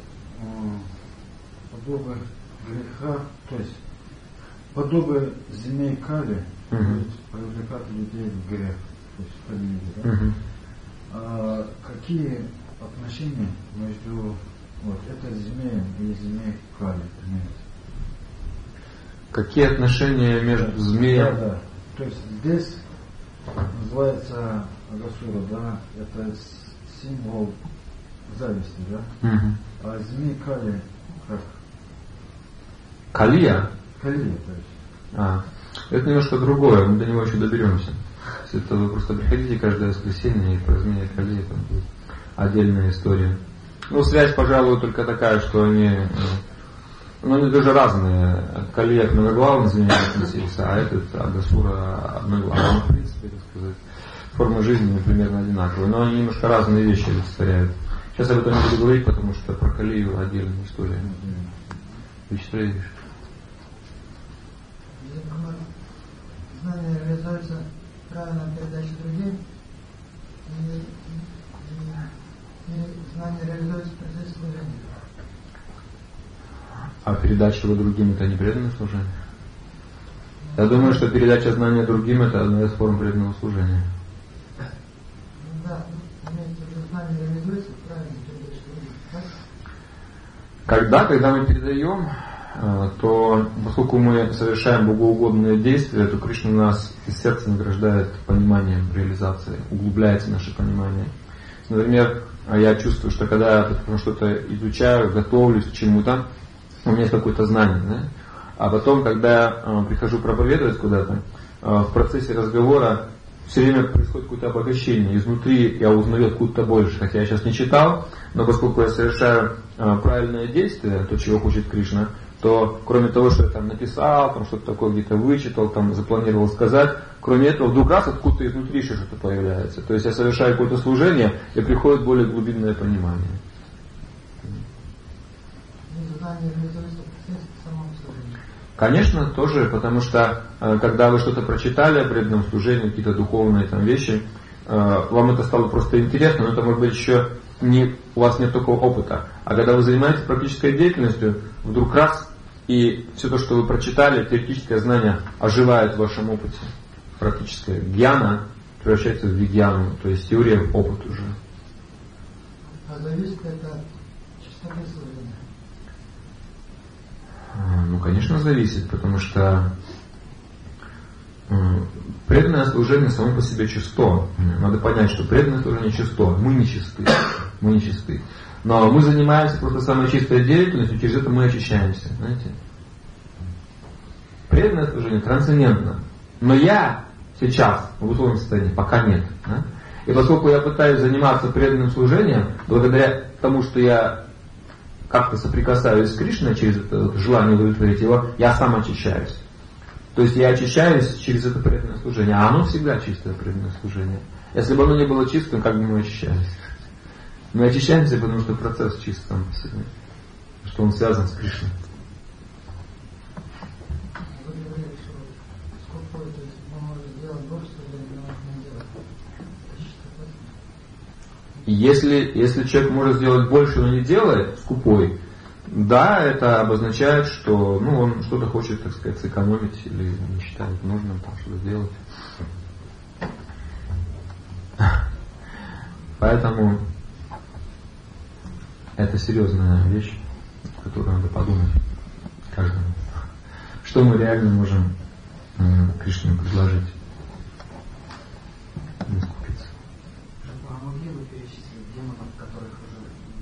подобие греха, то есть подобие змей Кали, привлекают людей в грех, то есть в Кали-юге. Да? А какие отношения между вот этой змеем и змеей Кали имеются? Какие отношения между змеем? Да. То есть здесь называется Агасура, да, это символ зависти, да? А змей Кали как? Калия? Калия, то есть. Это немножко другое, мы до него еще доберемся. Это вы просто приходите каждое воскресенье и празднуете Калия, там будет отдельная история. Ну, связь, пожалуй, только такая, что они даже разные. Калия многоглавный змея относился, а этот Агасура одноглавный. В принципе, так сказать, форма жизни примерно одинаковая, но они немножко разные вещи олицетворяют. Сейчас об этом не буду говорить, потому что про Калию отдельная история. Вячеслав Ильич. Знание реализуется правильно передачей другим, и знание реализуется в процессе служения. А передача его другим это не преданное служение? Я думаю, что передача знания другим это одна из форм преданного служения. Да, знание реализуется правильно передачей другим, так? Когда мы передаем, то поскольку мы совершаем богоугодные действия, то Кришна нас из сердца награждает пониманием реализации, углубляется наше понимание. Например, я чувствую, что когда я что-то изучаю, готовлюсь к чему-то, у меня есть какое-то знание, да? А потом, когда я прихожу проповедовать куда-то, в процессе разговора все время происходит какое-то обогащение. Изнутри я узнаю откуда-то больше, хотя я сейчас не читал, но поскольку я совершаю правильное действие, то, чего хочет Кришна, то кроме того, что я там написал, там что-то такое где-то вычитал, там запланировал сказать, кроме этого вдруг раз откуда-то изнутри еще что-то появляется. То есть я совершаю какое-то служение, и приходит более глубинное понимание. Конечно, тоже, потому что когда вы что-то прочитали о преданном служении, какие-то духовные там вещи, вам это стало просто интересно, но это может быть еще у вас нет такого опыта. А когда вы занимаетесь практической деятельностью, вдруг раз, и все то, что вы прочитали, теоретическое знание оживает в вашем опыте. Практическое гьяна превращается в вигьяну, то есть теория в опыт уже. А зависит это от чистоты служения? Ну, конечно, зависит, потому что преданное служение само по себе чисто. Надо понять, что преданное служение чисто. Мы не чисты. Но мы занимаемся просто самой чистой деятельностью, через это мы очищаемся. Знаете? Преданное служение трансцендентно. Но я сейчас в условном состоянии пока нет. Да? И поскольку я пытаюсь заниматься преданным служением, благодаря тому, что я как-то соприкасаюсь с Кришной через это желание удовлетворить его, я сам очищаюсь. То есть я очищаюсь через это преданное служение, а оно всегда чистое преданное служение. Если бы оно не было чистым, как бы мы очищались? Мы очищаемся, потому что процесс чист сам по себе, что он связан с Кришной. Вы говорили, что скупой, то есть он может сделать больше служения, но не делать. Если человек может сделать больше, но не делает, скупой, да, это обозначает, что он что-то хочет, так сказать, сэкономить или не считает нужным там что-то сделать. Поэтому это серьезная вещь, о которой надо подумать каждому. Что мы реально можем Кришне предложить? Не скупиться. А могли бы перечислить демонов, которых уже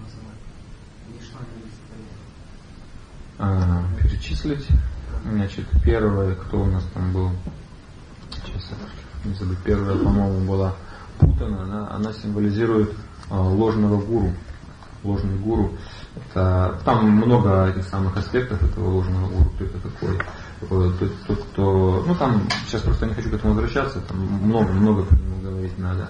назвали? Ничто не Перечислить? Значит, первое, кто у нас там был? Сейчас я не забыл. Первая, по-моему, была Путана. Она символизирует ложного гуру. Ложный гуру. Там много этих самых аспектов этого ложного гуру. Кто это такой? Тот, кто... там сейчас просто не хочу к этому возвращаться. Там много про него говорить надо.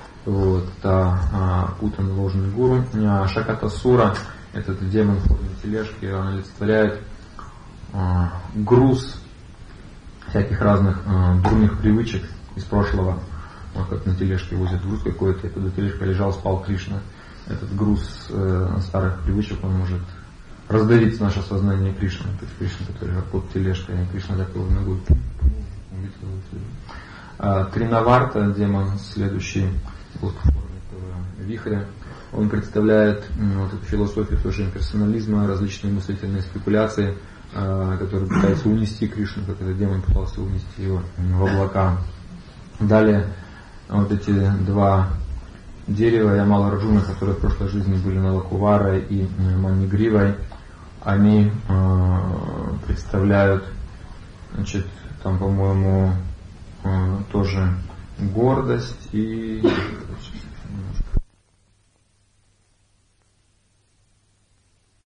Путан, ложный гуру. Шакатасура, этот демон в форме тележки, он олицетворяет груз всяких разных дурных привычек из прошлого. Как на тележке возят груз какой-то, и когда тележка лежал, спал Кришна. Этот груз старых привычек, он может раздавить наше сознание Кришны. То есть Кришна, который под тележкой, а Кришна так его ногой. Тринаварта, демон следующий, в форме этого вихря, он представляет эту философию тоже имперсонализма, различные мыслительные спекуляции, которые пытаются унести Кришну, как этот демон пытался унести его в облака. Далее эти два дерева Ямала Арджуна, которые в прошлой жизни были Налакуварой и Манигривой, они представляют, значит, там, по-моему, тоже гордость и